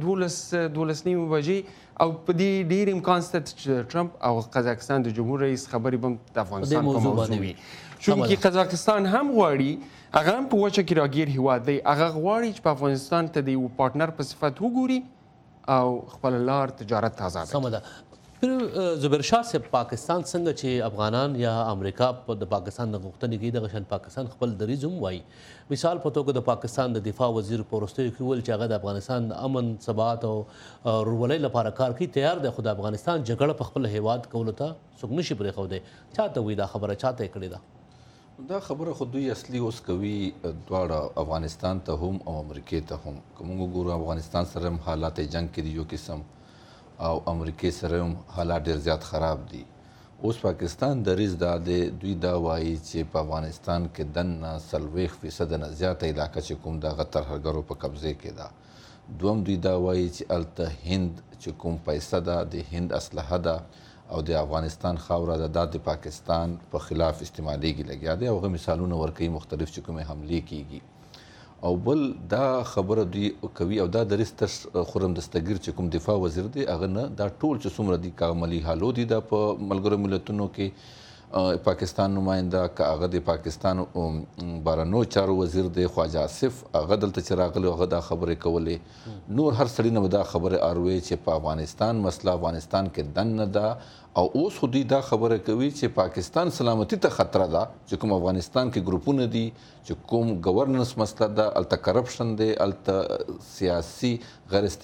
12 بجې او په دې ډېر امکان شته چې ټرمپ او قزاقستان د جمهور رئیس خبرې به د افغانستان په موضوع وي. چونکې قزاقستان هم غواړي، هغه هم په وچه کې راګیر هیواد دی، هغه غواړي چې په افغانستان ته د یو پارټنر په صفت وګوري او خپل لار تجارت آزاد کړي. سمه ده. زبیر شاه صاحب پاکستان څنګه چې افغانان یا امریکا د پاکستان د غوښتنې کوي دغه شان پاکستان خپل دریځ هم وایي. مثال په توګه د پاکستان د دفاع وزیر په وروستیو کې وویل چې هغه د افغانستان د امن، ثبات او ورولۍ لپاره کار کوي، تیار دی، خو د افغانستان جګړه په خپل هیواد کولو ته څوک نشي پرېښودی. چاته وایي دا خبره، چاته یې کړې ده؟ دا خبره خو دوی اصلي اوس کوي دواړه، افغانستان ته هم او امریکې ته هم. که موږ وګورو افغانستان سره هم حالات جنګ کې دي یو قسم او امریکې سره هم حالات ډېر زیات خراب دي. اوس پاکستان دریځ دا دی، دوی دا وایي چې په افغانستان کې دننه 40% نه زیاته علاقه چې کوم د هغه ترهګرو په قبضې کې ده. دوم دوی دا وایي چې هلته هند چې کوم پیسه ده د هند اسلحه ده او د افغانستان خاوره ده، دا د پاکستان په خلاف استعمالیږي لګیا دی او هغه مثالونه ورکوي مختلف چې کومې حملې کیږي. او بل دا خبره دوی کوي او دا دریځ تش خرم دستګیر چې کوم دفاع وزیر دی هغه نه، دا ټول چې څومره دي که عملي حالو دي دا په ملګرو ملتونو کې پاکستان نماینده، که هغه د پاکستان بهرنیو چارو وزیر دی خواجه آصف، هغه دلته چې راغلی هغه دا خبرې کولې. نور هر سړي نه به دا خبرې اروي چې په افغانستان مسله افغانستان کې دننه ده او اوس خو دوی دا خبره کوي چې پاکستان سلامتي ته خطره ده، چې کوم افغانستان کې ګروپونه دي، چې کوم ګورننس مسله ده، هلته کرپشن دی، هلته سیاسي غیر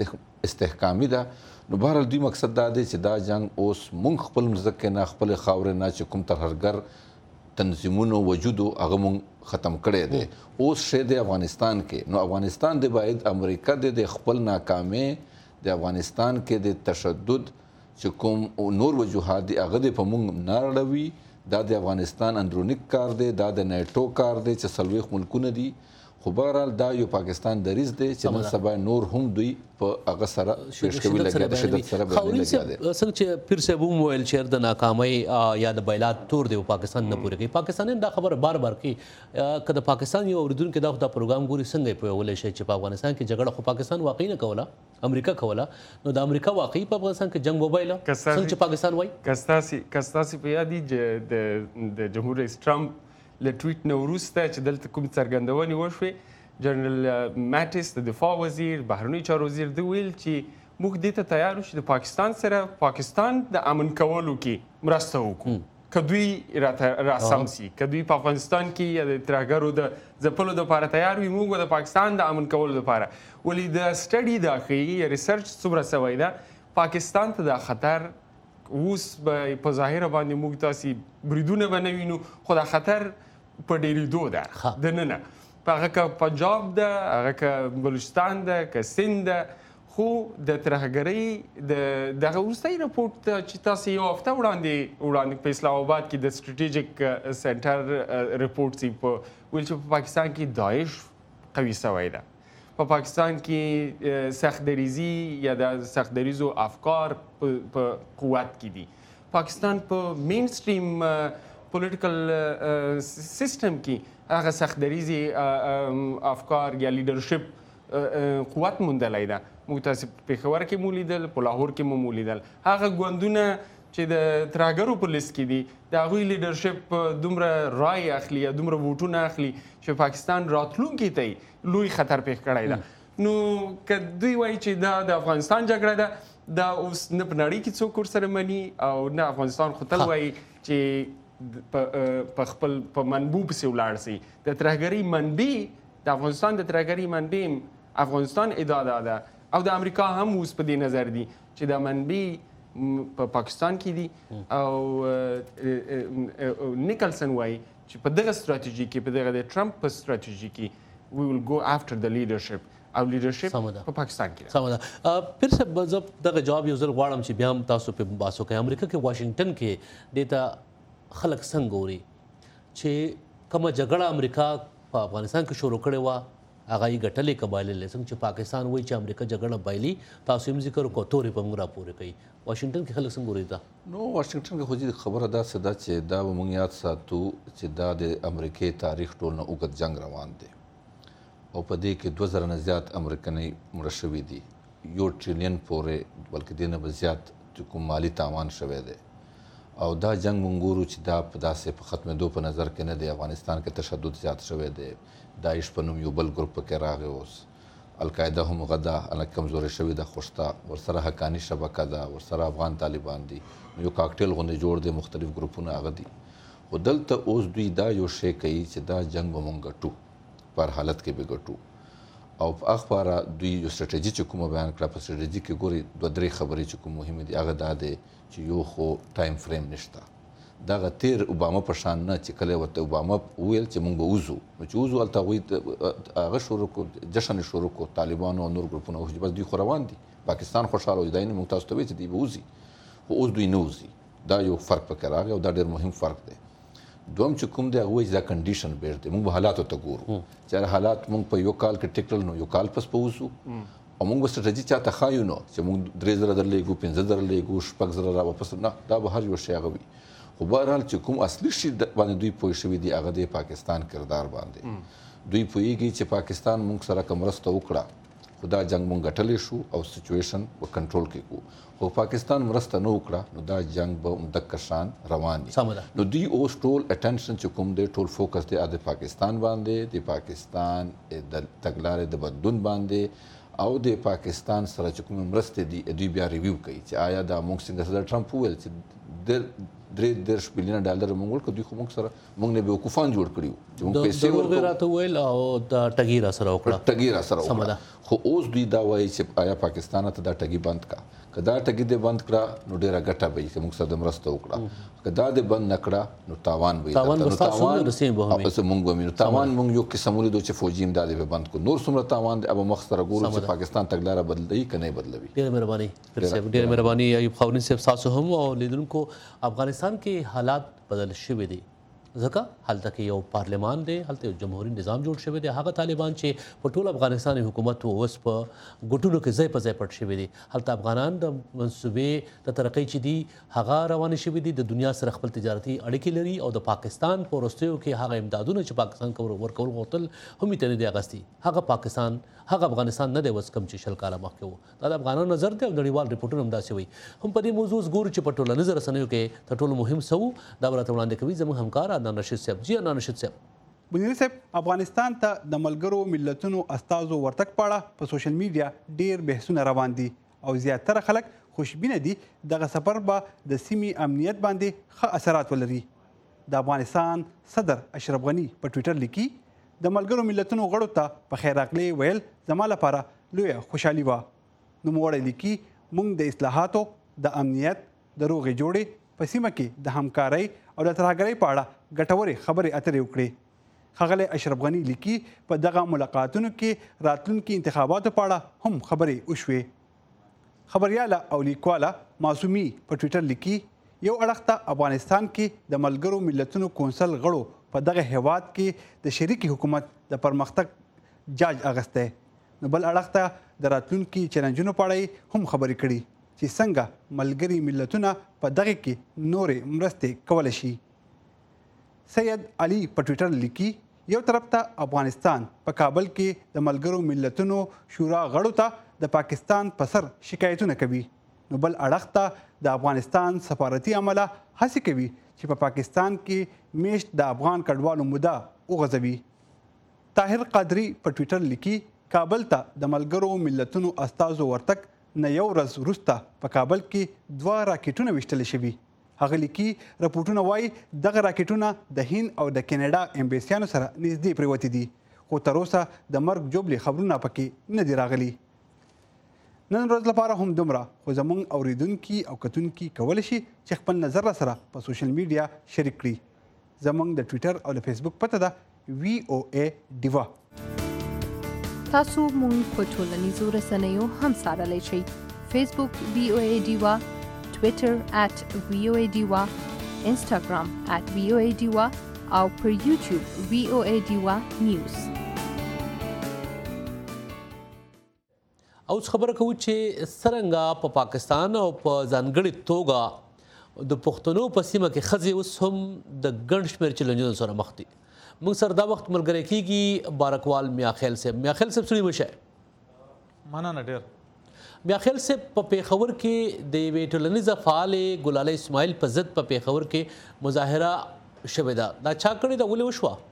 استحکامي ده. نو بهرحال دوی مقصد دا دی چې دا جنگ اوس مونږ خپل مځکې نه خپل خاورې نه چې کوم ترهګر تنظیمونو وجودو هغه مونږ ختم کړی دی. اوس شی دی افغانستان کې. نو افغانستان دی باید امریکا د خپل ناکامۍ د افغانستان کې د تشدد چې کوم نور وجوهات دي هغه د په مونږ نه اړوي. دا د افغانستان اندرونی کار دی، دا د نیټو کار دی چې 40 ملکونه دي. خو بهرحال دا یو پاکستان دریځ دی چې نن سبا نور هم دوی په هغه سره پیش کوي لګیا د شدت سره باندې لګیا دي. څنګه چې پیر صاحب هم ویل چې د ناکامۍ یا د بایلات تور دی پاکستان نه پوره کوي. پاکستانیان دا خبره بار بار کوي که د پاکستان یو اوریدونکو دا پروګرام ګوري څنګه پوهولی شي چې په افغانستان کې جګړه خو پاکستان واقعي نه کوله، امریکا کوله. نو د امریکا واقعي په افغانستان کې جنگ وبایله څنګه چې پاکستان وایي. کستاسي په یادي د جمهور رئیس ټرمپ له ټویټ نه وروسته چې دلته کوم څرګندونې وشوې، جنرال ماټیس د دفاع وزیر، بهرنیو چارو وزیر د ویل چې موږ دې ته تیار یو چې د پاکستان سره پاکستان د امن کولو کې مرسته وکړو که دوی راسم سي، که دوی په افغانستان کې یا د ترهګرو د ځپلو دپاره تیار وي، موږ د پاکستان د امن کولو دپاره. ولې د سټډي دا ښیي یا ریسرچ څومره سوی ده پاکستان ته دا خطر اوس په ظاهره باندې موږ تاسې بریدونه به نه وینو، خو دا خطر په ډېرېدو ده دننه. هغه که پنجاب ده، هغه که بلوچستان ده، که سند ده، خو د ترهګرۍ دغه وروستی رپورټ چې تاسې یو هفته وړاندې په اسلام آباد کې د سټریټیجک سنټر رپورټ ویل چې په پاکستان کې داعش قوي سوی ده، په پاکستان کې سخت دریزي یا د سخت دریزو افکار په قوت کې دي. پاکستان په مین سټریم پولیټیکل سیستم کې هغه سخت دریزي افکار یا لیډرشپ قوت موندلی ده. موږ تاسې پېښور کې مو لیدل، په لاهور کې مو لیدل. هغه ګوندونه چې د ترهګرو په لیست کې دي د هغوی لیډرشپ دومره رای اخلي یا دومره ووټونه اخلي چې پاکستان راتلونکي ته لوی خطر پېښ کړی ده. نو که دوی وایي چې دا د افغانستان جګړه ده، دا اوس نه په نړۍ کې څوک ورسره مني او نه افغانستان خو تل وایي چې په خپل په منبوع پسې ولاړ سي. د ترهګرۍ منبع د افغانستان د ترهګرۍ منبع افغانستان ادعا ده او د امریکا هم اوس په دې نظر دي چې دا منبع په پاکستان کې دي. او نیکلسن وایي چې په دغه ستراتیژي کې، په دغه د ټرمپ په ستراتیژي کې we will go after the leadership او لیډرشپ په پاکستان کې. سمه ده. پیر صاحب زه دغه جواب یو ځل غواړم چې بیا هم تاسو په باسو کوئ. امریکا کې واشنګټن کې دې ته خلک څنګه ګوري چې کومه جګړه امریکا په افغانستان کې شروع کړې وه هغه یې ګټلې که بایللې، څنګه چې پاکستان وایي چې امریکا جګړه بایلي، تاسو یې هم ذکر وکړو تورې په موږ راپورې کوي. واشنګټن کې خلک څنګه ګوري دا؟ نو واشنګټن کې خو دې خبره داسې ده چې دا به موږ یاد ساتو چې دا د امریکې تاریخ ټول نه اوږد جنګ روان دی او په دې کې 2000 نه زیات امریکنۍ مړه شوي دي، 1 ټریلیون پورې بلکې دې نه به زیات کوم مالي تاوان شوی دی. او دا جنگ مونږ ګورو چې دا په داسې په ختمېدو په نظر کې نه دی. افغانستان کې تشدد زیات شوی دی، داعش په نوم یو بل ګروپ پکې راغی، اوس القاعده هم غدا الګ کمزوري شوې ده، خو شته ورسره حقاني شبکه ده، ورسره افغان طالبان دي، یو کاکټیل غوندې جوړ دی، مختلف ګروپونه هغه دي. خو دلته اوس دوی دا یو شی کوي چې دا جنگ به مونږ ګټو، په هر حالت کې به ګټو. او په اخباره دوی یو سټریټیجي چې کومه بیان کړه، په سټریټیجي کې ګوري 2-3 خبرې چې کوم مهمې دي. هغه دا دی چې یو خو ټایم فریم نشته. دغه تیر اوباما په شان نه چې کله ورته اوباما وویل چې موږ به وځو، نو چې وځو هلته هغوی هغه شروع کړو، جشن یې شروع کړو، طالبانو او نور ګروپونه، چې بس دوی خو روان دي، پاکستان خوشحاله و، دا یې موږ تاسو ته وایي چې دوی به وځي، خو اوس دوی نه وځي. دا یو فرق پکې راغی او دا ډېر مهم فرق دی. دوم چې کوم دی هغه وایي چې دا کنډیشن بیس دی، موږ به حالاتو ته ګورو چې حالات موږ په یو کال کې ټیک کړل نو یو کال پس به وځو، او موږ به سټریټیجي چاته ښایو نو چې موږ 3000 درلېږو، 5000 درلېږو، 6000 را واپس نه، دا به هر یو شی هغه وي. خو بهرحال چې کوم اصلي شي باندې دوی پوه شوي دي هغه د پاکستان کردار باندې. دوی پوهېږي چې پاکستان موږ سره که مرسته وکړه خو دا جنګ موږ ګټلی شو او سچویشن په کنټرول کې کړو، خو پاکستان مرسته نه وکړه نو دا جنګ به همدغه شان روان وي. نو دوی اوس ټول اټینشن چې کوم دی ټول فوکس دی د پاکستان باندې، د پاکستان د تګلارې د بدلون باندې، او د پاکستان سره چې کوم مرستې دي دوی بیا ریویو کوي چې آیا دا موږ څنګه صدر ټرمپ وویل چې $3 بلین موږ ورکړو دوی خو موږ سره موږ نه بیوقوفان جوړ کړي چې موږ پیسې ورکړو راته ویل او د ټګي را سره وکړه خو اوس دوی دا وایي چې آیا پاکستان ته دا ټګي بند کا که دا ټګي دې بند کړه نو ډېره ګټه به وي چې موږ سره مرسته وکړه که دا دې بند نه کړه نو تاوان به موږ به نو تاوان موږ یو قسم ولیدو چې فوجي امداد به بند کړو نور څومره تاوان دی अब مخ سره ګورو چې پاکستان تګلاره بدلوي که نه بدلوي ډېره مهرباني ایوب خاورین صاحب تاسو هم او لیدونکو افغانستان کې حالات بدل شوي دي ځکه هلته کې یو پارلمان دی هلته یو جمهوري نظام جوړ شوی دی هغه طالبان چې په ټول افغانستان حکومت اوس په ګټونو کې ځای په ځای پټ شوي دي هلته افغانان د منصوبې د ترقۍ چې دي هغه روانې شوي دي د دنیا سره خپل تجارتي اړیکې لري او د پاکستان په وروستیو کې هغه امدادونه چې پاکستان ورکول غوښتل هم یې ته نه دي اخیستي هغه پاکستان هغه افغانستان نه دی اوس کوم چې 20 کاله مخکې و دا د افغانانو نظر دی او نړیوال رپورټونه هم داسې وایي هم په دې موضوع ګورو چې په ټولنیزو رسنیو کې تر ټولو مهم څه و دا به راته وړاندې کوي زموږ همکار عدنان رشید صاحب جی عدنان رشید صاحب بنیری صاحب افغانستان ته د ملګرو ملتونو استازو ورتګ پاړه په سوشل میډیا ډیر بحثونه روان دي او زیاتره خلک خوشبینه دي دغه سفر به د سیمې امنیت باندې ښه اثرات ولري د افغانستان صدر اشرف غني په ټویټر لیکي د ملګرو ملتونو غړو ته په خیر راغلی ویل زما لپاره لویه خوشحالي وه نوموړی لیکي موږ د اصلاحاتو د امنیت د روغې جوړې په سیمه کې د همکارۍ او د ترهګرۍ په اړه ګټورې خبرې اترې وکړې ښاغلی اشرف غني لیکي په دغه ملاقاتونو کې راتلونکي انتخاباتو په اړه هم خبرې وشوې خبریاله او لیکواله معصومي په ټویټر لیکي یو اړخ ته افغانستان کې د ملګرو ملتونو کونسل غړو په دغه هیواد کې د شریکي حکومت د پرمختګ جاج اغستی نو بل اړخ ته د راتلونکي چیلنجونو په اړه هم خبرې کړي چې څنګه ملګري ملتونه په دغه کې نورې مرستې کولی شي سید علي په ټویټر لیکي یو طرف ته افغانستان په کابل کې د ملګرو ملتونو شورا غړو ته د پاکستان په سر شکایتونه کوي نو بل اړخ ته د افغانستان سفارتي عمله هڅې کوي چې په پاکستان کې میشت د افغان کډوالو موده وغځوي طاهر قادري په ټویټر لیکي کابل ته د ملګرو ملتونو استازو ورتګ نه یو ورځ وروسته په کابل کې 2 راکټونه ویشتل شوي هغه لیکي رپورټونه وایي دغه راکټونه د هند او د کینیډا امبیسیانو سره نږدې پرېوتي دي خو تر اوسه د مرګ جوړلې خبرونه پکې نه دي راغلي نن ورځ لپاره هم دومره خو زموږ اوریدونکي او کتونکي کولی شي چې خپل نظر را سره په سوشل میډیا شریک کړي زموږ د ټویټر او د فیسبوک پته ده VOA ډیوا تاسو مونږ په ټولنیزو رسنیو هم څارلی شئ فیسبوک VOA ډیوا ټویټر @VOA ډیوا انسټاګرام @VOA ډیوا او پر یوټیوب VOA ډیوا نیوز اوس خبره کوو چې څرنګه په پاکستان او په ځانګړې توګه د پښتنو په سیمه کې ښځې اوس هم د ګڼ شمېر چیلنجونو سره مخ دي موږ سره دا وخت ملګری کېږي بارکوال میاخیل صاحب میاخیل صاحب سړي وشه مننه ډېر میاخیل صاحب په پیښور کې د یوې ټولنیزه فعالې ګلاله اسماعیل په ضد په پیښور کې مظاهره شوې ده دا چا کړې ده ولې وشوه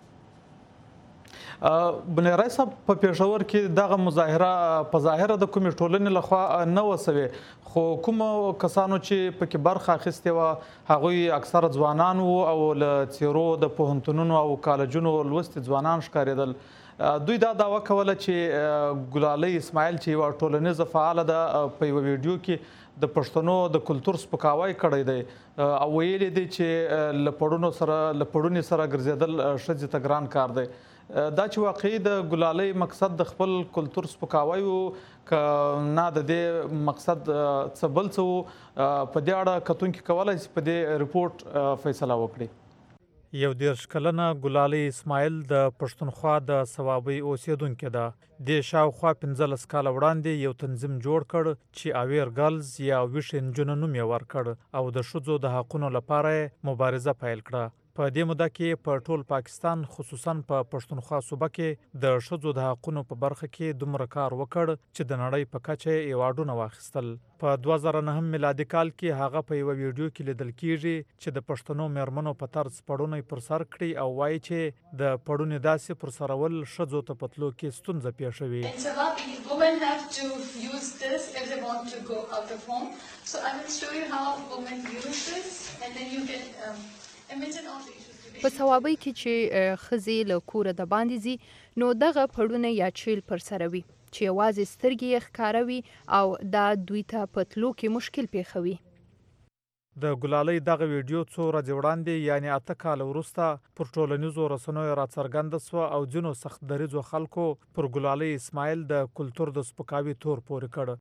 بنیرای صاحب په پېښور کې دغه مظاهره په ظاهره د کومې ټولنې لخوا نه وسوې خو کوم کسانو چې پکې برخه اخیستې وه هغوی اکثره ځوانان وو او له څیرو د پوهنتونونو او کالجونو لوستي ځوانان ښکارېدل دوی دا دعوه کوله چې ګلالۍ اسماعیل چې یوه ټولنیزه فعاله ده په یوه ویډیو کې د پښتنو د کلتور سپکاوی کړی دی او ویلي دی چې له پړونې سره ګرځېدل ښځې ته ګران کار دی دا چې واقعي د ګلالۍ مقصد د خپل کلتور سپکاوی و که نه د دې مقصد څه بل څه و په دې اړه کتونکي کولی شي په دې رپورټ فیصله وکړي 11 کلنه ګلالۍ اسماعیل د پښتونخوا د صوابۍ اوسیدونکې ده د شاوخوا 15 کاله وړاندې یو تنظیم جوړ کړ چې اویر ګرلز یا ویښې نجونو نوم یې ورکړ او د ښځو د حقونو لپاره مبارزه پیل کړه په دې موده کې په ټول پاکستان خصوصا په پښتونخوا صوبه کې د ښځو د حقونو په برخه کې دومره کار وکړ چې د نړۍ په کچه ایوارډونه واخیستل. په 2009 میلادي کال کې هغه په یو ویډیو کې لیدل کیږي چې د پښتنو میرمنو په طرز پړونی پر سر کړي او وایي چې د پړونی داسې پر سرول ښځو ته په تلو کې ستونزه پیښوي. Women have to use this if they want to go out of home. So I will show you how women use this and then you can imagine all the issues. په ثوابۍ کې چې ښځې له کوره د باندې ځي نو دغه پړونه یا چیل پر سره وي چې یوازې سترګې یې ښکاره وي او دا دوی ته په تلو کې مشکل پیښوي. د ګلالۍ دغه ویډیو څو ورځې وړاندې یعنی 8 کاله وروسته پر ټولنیزو رسنیو راڅرګنده سوه او ځینو سخت دریځو خلکو پر ګلالۍ اسماعیل د کلتور د سپکاوي تور پورې کړ.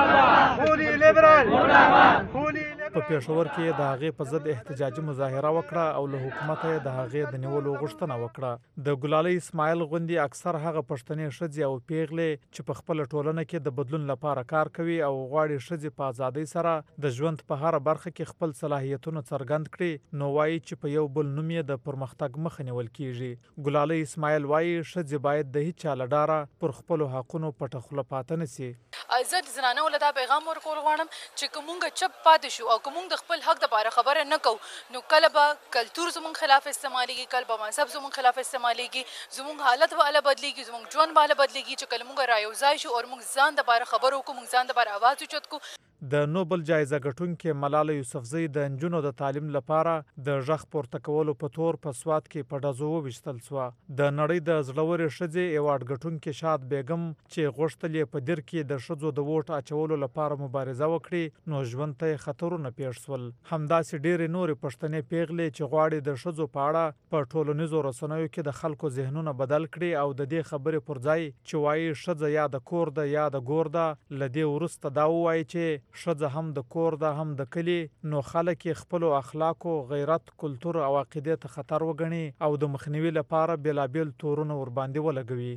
په پېښور کې د هغې په ضد احتجاجي مظاهره وکړه او له حکومته یې د هغې د نیولو غوښتنه وکړه. د ګلالۍ اسماعیل غوندې اکثر هغه پښتنې ښځې او پیغلې چې په خپله ټولنه کې د بدلون لپاره کار کوي او غواړي ښځې په ازادۍ سره د ژوند په هره برخه کې خپل صلاحیتونه څرګند کړي نو وایي چې په یو بل نوم یې د پرمختګ مخه نیول کیږي. ګلالۍ اسماعیل وایي ښځې باید د هیڅ چا له ډاره پر خپلو حقونو پټه خوله پاته نه سي. زه د زنانو له دا پیغام ورکول غواړم چې که مونږ چپ پاتې شو او که مونږ د خپل حق دپاره خبره نه کوو نو کله به کلتور زمونږ خلاف استعمالیږي، کله به مذهب زمونږ خلاف استعمالیږي، زمونږ حالت به هله بدلیږي، زمونږ ژوند به هله بدلیږي چې کله مونږ رایوځای شو او مونږ ځان دپاره خبره وکړو، مونږ ځان دپاره آواز اوچت کړو. د نوبل جایزه ګټونکې ملاله یوسفزۍ د نجونو د تعلیم لپاره د غږ پورته کولو په تور په سوات کې په ډزو وویشتل سوه. د نړۍ د زړورې ښځې ایوارډ ګټونکې شاد بیګم چې غوښتل یې په دیر کې د ښځو د ووټ اچولو لپاره مبارزه وکړي نو ژوند ته یې خطرونه پیښ سول. همداسې ډېرې نورې پښتنې پیغلې چې غواړي د ښځو په اړه په ټولنیزو رسنیو کې د خلکو ذهنونه بدل کړي او د دې خبرې پر ځای چې وایي ښځه یا د کور ده یا د ګور ده له دې وروسته دا ووایي چې ښځه هم د کور ده هم د کلي نو خلک یې خپلو اخلاقو، غیرت، کلتور او عقیدې ته خطر وګڼي او د مخنیوي لپاره بېلابېل تورونه ورباندې ولګوي.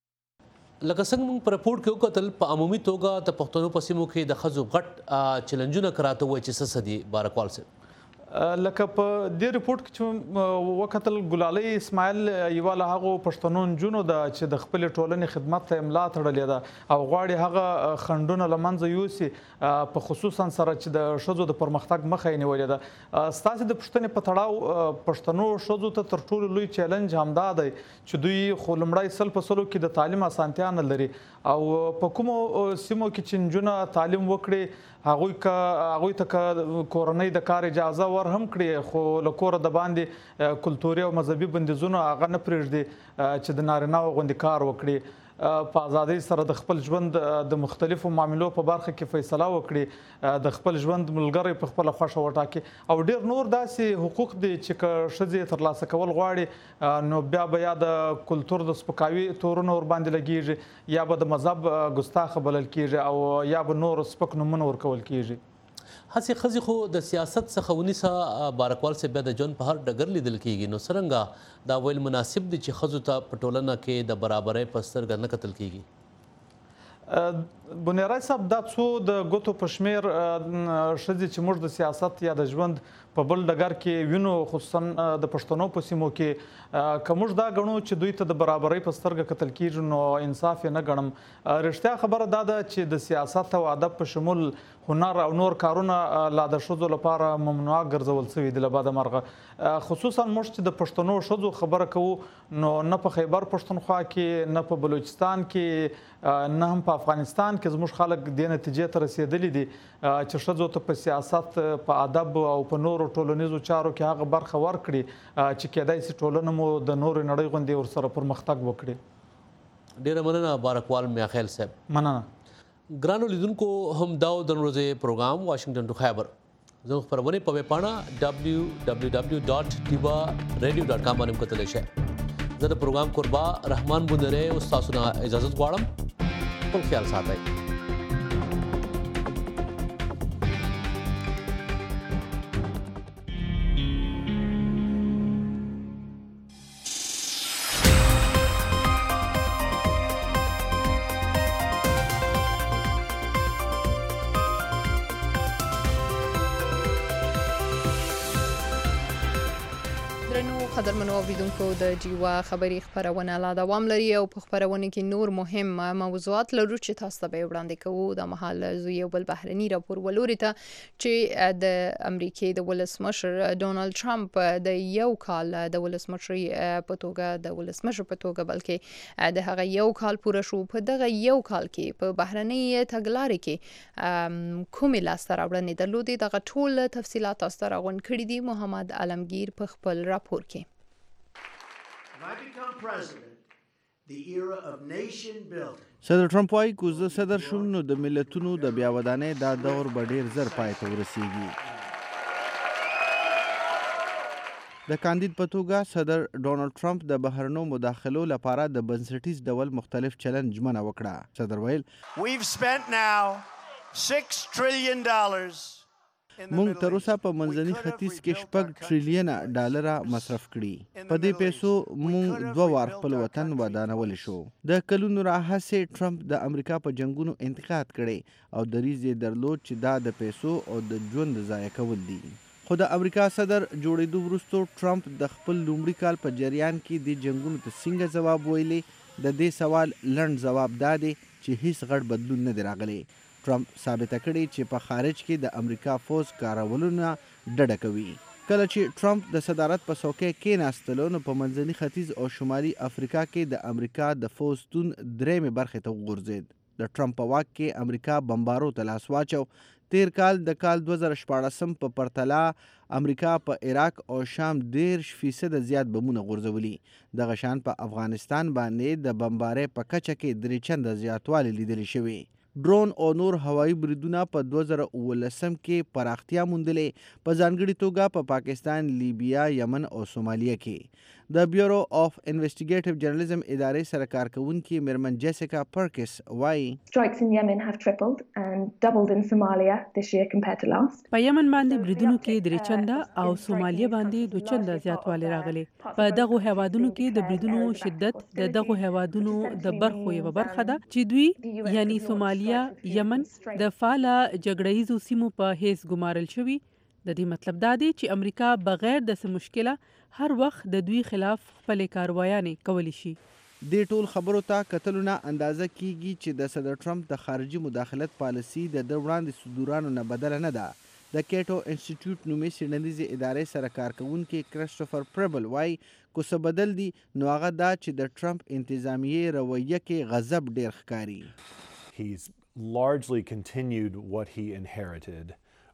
لکه څنګه موږ په رپورټ کې وکتل په عمومي توګه د پښتنو په سیمو کې د ښځو غټ چیلنجونه کراته وایي چې څه دي بارکوال صاحب؟ لکه په دې رپورټ کې چې وکتل ګلالۍ اسماعیل یوه له هغو پښتنو نجونو ده چې د خپلې ټولنې خدمت ته یې ملا تړلې ده او غواړي هغه خنډونه له منځه یوسي په خصوصا سره چې د ښځو د پرمختګ مخه یې نیولې ده. ستاسې د پوښتنې په تړاو پښتنو ښځو ته تر ټولو لوی چیلنج همدا دی چې دوی خو لومړی 100% کې د تعلیم اسانتیا نه لري او په کومو سیمو کې چې نجونه تعلیم وکړي هغوی ته کورنۍ د کار اجازه ور هم کړي خو له کوره د باندې کلتوري او مذهبي بندیزونه هغه نه پرېږدي چې د نارینه‌و غوندې کار وکړي، په ازادۍ سره د خپل ژوند د مختلفو معاملو په برخه کې فیصله وکړي، د خپل ژوند ملګری په خپله خوښه وټاکي او ډېر نور داسې حقوق دي چې که ښځې ترلاسه کول غواړي نو بیا به یا د کلتور د سپکاوي تورونه ورباندې لګیږي یا به د مذهب ګستاخه بلل کیږي او یا به نور سپک نومونه ورکول کیږي. هسې ښځې خو د سیاست څخه ونیسه بارکوال صاحب بیا د ژوند په هر ډګر لیدل کیږي نو څرنګه دا ویل مناسب دي چې ښځو ته په ټولنه کې د برابرۍ په سترګه نه کتل کیږي؟ بنیرای صاحب دا څو د ګوتو په شمیر ښځې چې موږ د سیاست یا د ژوند په بل ډګر کې وینو خصوصا د پښتنو په سیمو کې که موږ دا ګڼو چې دوی ته د برابرۍ په سترګه کتل کیږي نو انصاف یې نه ګڼم. رښتیا خبره دا ده چې د سیاست او ادب په شمول هنر او نور کارونه لا د ښځو لپاره ممنوعه ګرځول سوي دي له بده مرغه خصوصا موږ چې د پښتنو ښځو خبره کوو نو نه په خیبر پښتونخوا کې نه په بلوچستان کې نه هم په افغانستان کې زموږ خلک دې نتیجې ته رسېدلي دي چې ښځو ته په سیاست، په ادب او په نورو ټولنیزو چارو کې هغه برخه ورکړي چې کېدای شي ټولنه مو د نورې نړۍ غوندې ورسره پرمختګ وکړي. ډېره مننه بارکوال میاخیل صاحب. مننه. ګرانو لیدونکو هم دا د نن ورځې پروګرام واشنګټن ټو خیبر زموږ خپرونې په ویب پاڼه www.tibaradio.com باندې کتلی شئ. زه د پروګرام کوربه رحمان بندری اوس تاسو نه اجازت غواړم. خپل خیال ساتئ. قدرمنو اوریدونکو د جیوا خبري خبرونه لا دوام لري او په خبرونه کې نور مهم موضوعات لرو چې تاسو ته وړاندې کوو د محل یو بل بهرني راپور ولوري ته چې د امریکای د ولسمشر ډونالد ټرمپ د یو کال د ولسمشر په توګه بلکې د هغه یو کال پوره شو. په دغه یو کال کې په بهرني تګلارې کې کومې لاسته راوړنې درلودې دغه ټول تفصيلات تاسو ته راغونډ کړي دي محمد علمگیر په خپل راپور کې. صدر ټرمپ وايي کو زه صدر شوم نو د ملتونو د بیا ودانۍ دا دور به ډیر زر پای ته ورسیږي. د کاندید په توګه صدر ډونالد ټرمپ د بهرنو مداخلو لپاره د بنسټیز ډول مختلف چلند ژمنه وکړه. صدر ویل We've spent now $6 trillion. مونږ تر اوسه په منځني ختیځ کې $6 ټریلیونه ډالر مصرف کړي. په دې پیسو مونږ 2 وار خپل وطن ودانولی شو. د کلونو راهیسې ټرمپ د امریکا په جنگونو انتقاد کړي او دریځ یې درلود چې دا د پیسو او د ژوند ضایع کول دي. خو د امریکا صدر جوړېدو وروسته ټرمپ د خپل لومړي کال په جریان کې د جنگونو ته څنګه ځواب ویلی. د دې سوال لنډ ځواب دا دی چې هیڅ غټ بدلون نه دی راغلی. ټرمپ ثابته کړي چې په خارج کې د امریکا فوز کارولونه ډډه کوي. کله چې ټرمپ د صدارت په څوکۍ کېناستلو نو په منځني ختیځ او شمالي افریقا کې د امریکا د فوز تون درېمې برخې ته وغورځېد. د ټرمپ په واک کې امریکا بمبارو ته لاس واچو. تیر کال د کال 2014 په پرتله امریکا په عراق او شام 10% زیات بمونه غورځولي. دغه شان په افغانستان باندې د بمبارۍ په کچه کې 3 چنده زیاتوالی لیدل شوی. ډرون او نور هوایي بریدونه په 2019 کې پراختیا موندلې، په ځانګړي توګه په پاکستان، لیبیا، یمن او سومالیه کې. د بیورو اف انویسټیګیټیو جرنالیزم ادارې سره کارکونکي میرمن جیسیکا پرکس وایي Strikes in Yemen have tripled and doubled in Somalia this year compared to last. په یمن باندې بریدونو کې 3 چنده او سومالیه باندې 2 چنده زیاتوالی راغلی. په دغه هیوادونو کې د بریدونو شدت د دغه هیوادونو د برخو یو برخه ده چې دوی یعنی سومالیه، یمن د فعاله جګړهیزو سیمو په هیڅ ګمارل شوي. د دې مطلب دا دی چې امریکا بغیر د څه مشکله هر وخت د دوی خلاف خپلې کاروایانې کولی شي. دې ټول خبرو ته کتلونه اندازه کیږي چې د صدر ټرمپ د خارجي مداخلت پالیسي د وړاندې صدورانو نه بدله نه ده. د کیټو انسټیټیوټ نومي څېړنیزې ادارې سره کارکونکي کرسټوفر پریبل وایي کو څه بدل دي نو هغه دا چې د ټرمپ انتظامیې رویه کې غضب ډیر ښکاري. He's largely continued what he inherited.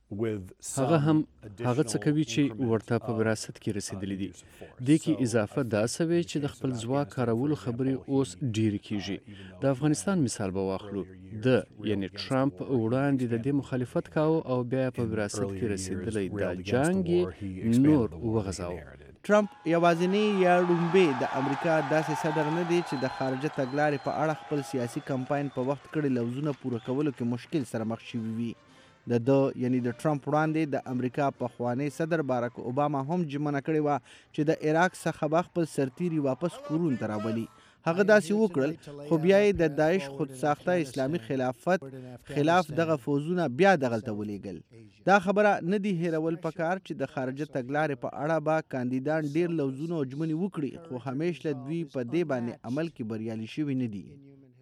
هغه هم هغه څه کوي چې ورته په وراثت کې رسیدلی دي. دې کې اضافه دا سوي چې د خپل ځواک کارولو خبرې اوس ډېرې کیږي. د افغانستان مثال به واخلو. یعنی ټرمپ وړاندې د دې مخالفت کاوه او بیا په وراثت کې رسیدلی دا جنگ نور وغځاوه. ټرمپ یوازینی یا ډومبې د امریکا داسې صدر نه دی چې د خارجه تګلارې په اړه خپل سیاسي کمپاین په وخت کړي لوزونه پوره کولو کې مشکل سره مخ شوي وي. یعنی د ټرمپ وړاندې د امریکا پخوانی صدر باراک اوباما هم ژمنه کړې وه چې د عراق څخه به خپل سرتیري واپس کورونو ته راولي. هغه داسې وکړل خو بیا یې د داعش خودساخته اسلامي خلافت خلاف دغه فوزونه بیا دغلته ولیږل. دا خبره نه دی هیرول پکار چې د خارجه تګلارې په اړه به کاندیدان ډیر لوزونه او ژمنې وکړي خو همیش له دوی په دې باندې عمل کې بریالي شوي نه دي.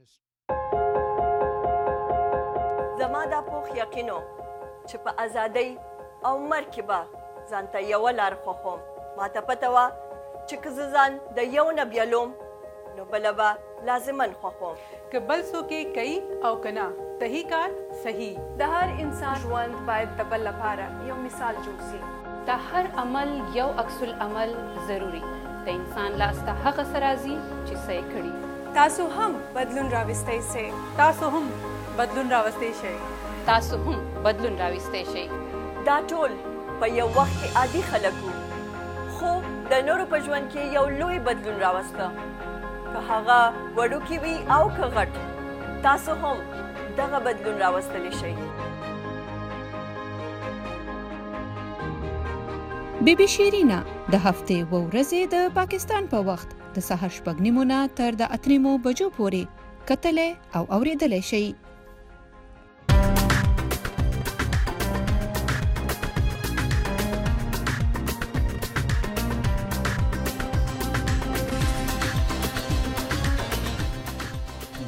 زما دا پوخ یقینو چې په ازادۍ او مرګ کې به ځان ته یوه لار خوښوم. ماته پته وه چې که زه ځان د یو نه بیلوم نو بله به لازمن خوښوم. که بل څوک یې کوي او که نه صحیح کار صحیح. د هر انسان ژوند باید د بل لپاره یو مثال جوړ شي. د هر عمل یو عکس العمل ضروري. د انسان لاس ته هغه څه راځي چې څه یې کړي. تاسو هم بدلون راوستی سئ. تاسو هم بدلون راوستی شئ. تاسو هم بدلون راوستی شئ. دا ټول په یو وخت کې عادي خلک وو خو د نورو په ژوند کې یو لوی بدلون راوسته. که هغه وړوکی وي او که غټ تاسو هم دغه بدلون راوستلی شئ. بیبي شیرینا د هفتې و ورځې د پاکستان په وخت د سهار 6:30 تر د 8 بجو پورې کتلې او اوریدلې شئ.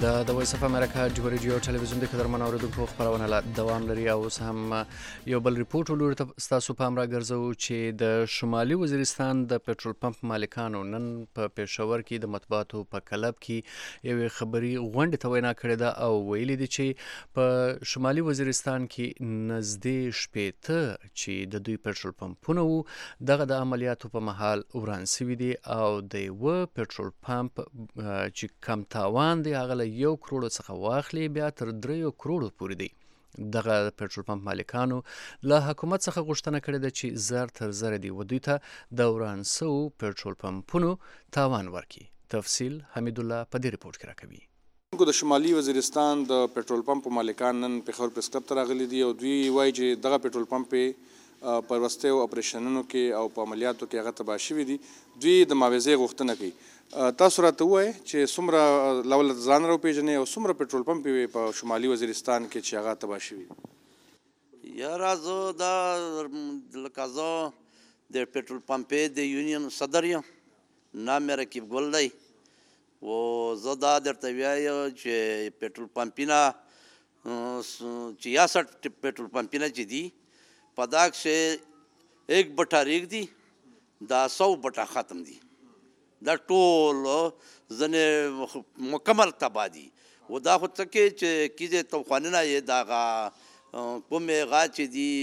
د وایس اف امریکا د ریډیو ټلویزیون د قدرمن اوریدونکو خبرونه لا دوام لري او هم یو بل ریپورت ولور تاسو په امر ګرځو چې د شمالي وزیرستان د پېټرول پمپ مالکانو نن په پېښور کې د مطبوعاتو په کلب کې یو خبري غونډه ته وینا کړې ده او ویلي دي چې په شمالي وزیرستان کې نږدې شپېته چې د دوی پېټرول پمپونه وو دغه د عملیاتو په مهال وران شوي دي او د یو پېټرول پمپ چې کم تاوان دی هغه له 1 کروڑ څخه واخلي بیا تر 3 کروڑ پورې دی. دغه پېټرول پمپ مالکانو له حکومت څخه غوښتنه کړې ده چې زر تر زر دی ودوی ته د وران سو پېټرول پمپونو تاوان ورکړي. تفصیل حمید الله په دې ریپورت کې راکوي. د شمالي وزیرستان د پېټرول پمپ مالکان نن پېښور پریس کلب ته راغلي دي او دوی وایي چې دغه پېټرول پمپ په وروستیو اپریشنونو کې او په عملیاتو کې هغه تباه شوي دي. دوی د معاوضې غوښتنه کوي. تاسو راته ووایئ چې څومره لول ځان راوپېژنئ او څومره پېټرول پمپ وي په شمالي وزیرستان کې چې هغه تباه شوي؟ یاره زه دا لکه زه د پېټرول پمپې د یونین صدر یم، نام مې رقیب ګل دی. و زه دا درته وایم چې پېټرول پمپونه چې 66 پېټرول پمپونه چې دي په دا کښې 1 بټه ریږدي دا 100 بټه ختم دي. دا ټول ځنې مکمل تباه دي. و دا خو څه کې چې کیږي توخوانونه یې دغه کومې هغه چې دي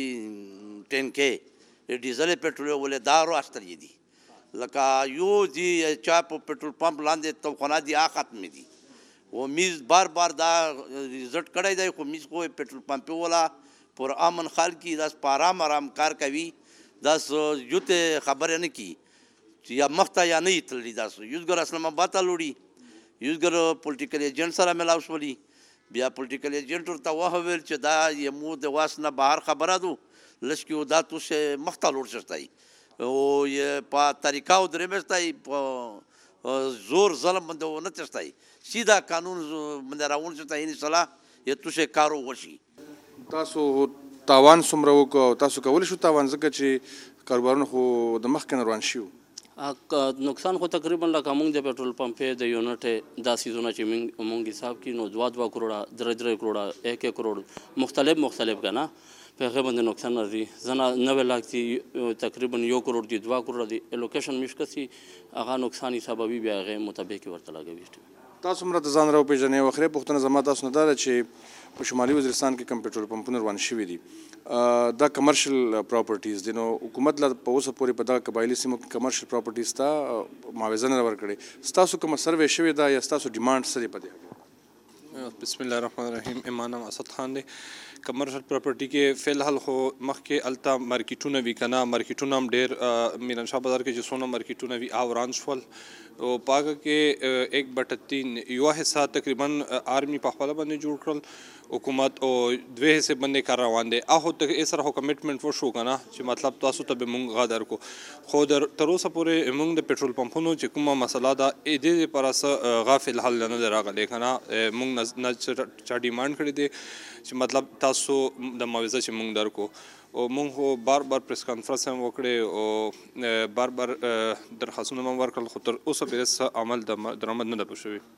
ټینکې ډیزل پېټرول ولې دا راستلې دي لکه یو دي چا په پېټرول پمپ لاندې توخانه دي هغه ختمې دي. و میز بار بار دا ریزلټ کړی دی خو میز خو پېټرول پمپ والا پر امن خال کې داس په آرام کار کوي داس یوته خبره نه کی چې یا مخته یا نه تللی داسو یوزګر اسلام آباد ته لوړي یوزګر پولیټیکل ایجنټ سره ملاو شولي بیا پولیټیکل ایجنټ ورته وویل چې دا یمو د واس نه بهر خبره دو لشکې دا توسه مخته لوړ شتای او په طریقه او درمستای په زور ظلم باندې نه تشتای سیدا قانون باندې راون شتای ان صلاح یا توسه کارو وشي. تاسو تاوان څومره وکړو؟ تاسو کولی شو تاوان ځکه چې کاروبارونه خو د مخکې نه روان شي نقصان خو تقریبا لکه موږ د پېټرول پمپې د یونټ دا سیزونه چې موږ حساب کړي نو 2 کروڑه 3 کروڑه 1 کروڑ مختلف که نه په هغې باندې نقصان راځي. زنه 90 لاک دي تقریبا 1 کروڑ دي 2 کروڑه دي الوکیشن مشکسي هغه نقصان حسابوي بیا هغې مطابق ورته لګوي. تاسو مره د ځان راوپېژنئ او آخري پوښتنه زما تاسو نه دا ده چې په شمالي وزیرستان کې کوم پېټرول پمپونه روان شوي دي دا کمرشل پراپرټیز دي نو حکومت لا په اوسه پورې په دغه قبایلي سیمو کې کمرشل پراپرټیز ته معاوضه نه ورکړې. ستاسو کومه سروې شوې ده یا ستاسو ډیمانډ څه دی په دې؟ بسم الله الرحمن الرحیم. ایمان اسد خان دی. کمرشل پراپرټي کې فی الحال خو مخکې الته مارکیټونه وي که نه مارکیټونه هم ډېر میران شاه بازار کې چې څونه مارکیټونه وي هغه وران شول او په هغه کې 1/3 یوه حصه تقریبا آرمي په خپله باندې جوړ کړل حکومت او 2 حصې باندې کار روان دی. هغه ته سره خو کمیټمنټ وشو که نه چې مطلب تاسو ته به مونږ غا درکو خو تر اوسه پورې مونږ د پېټرول پمپونو چې کومه مسله ده دې دپاره څه غا فی الحال نه دی راغلی که نه مونږ نه چا ډیمانډ کړی دی چې مطلب تاسو د معاوضه چې مونږ درکو او مونږ خو بار پریس کانفرنس هم وکړی او بار درخواستونه هم ورکړل خو تر اوسه پورې څه عمل درآمد نه ده شوی.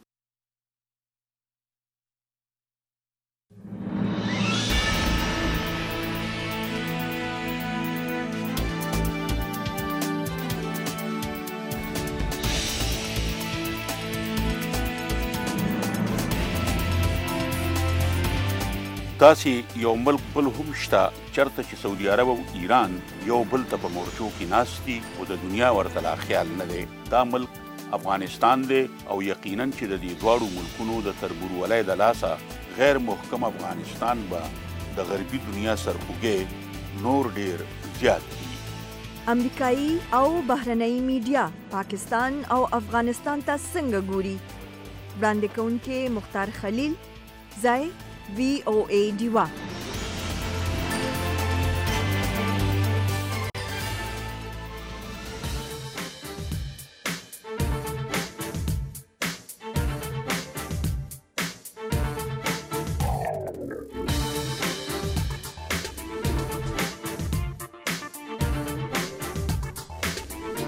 داسې یو ملک بل هم شته چېرته چې سعودي عرب او ایران یو بل ته په مورچو کې ناست دي خو د دنیا ورته لا خیال نه دی. دا ملک افغانستان دی او یقینا چې د دې دواړو ملکونو د تربورولۍ د لاسه غیر محکم افغانستان به د غربي دنیا سرخوږی نور ډیر زیات دي. امریکایي او بهرنۍ میډیا پاکستان او افغانستان ته څنګه ګوري؟ وړاندې کوونکې مختار خلیل، ځای VOA ډیوا.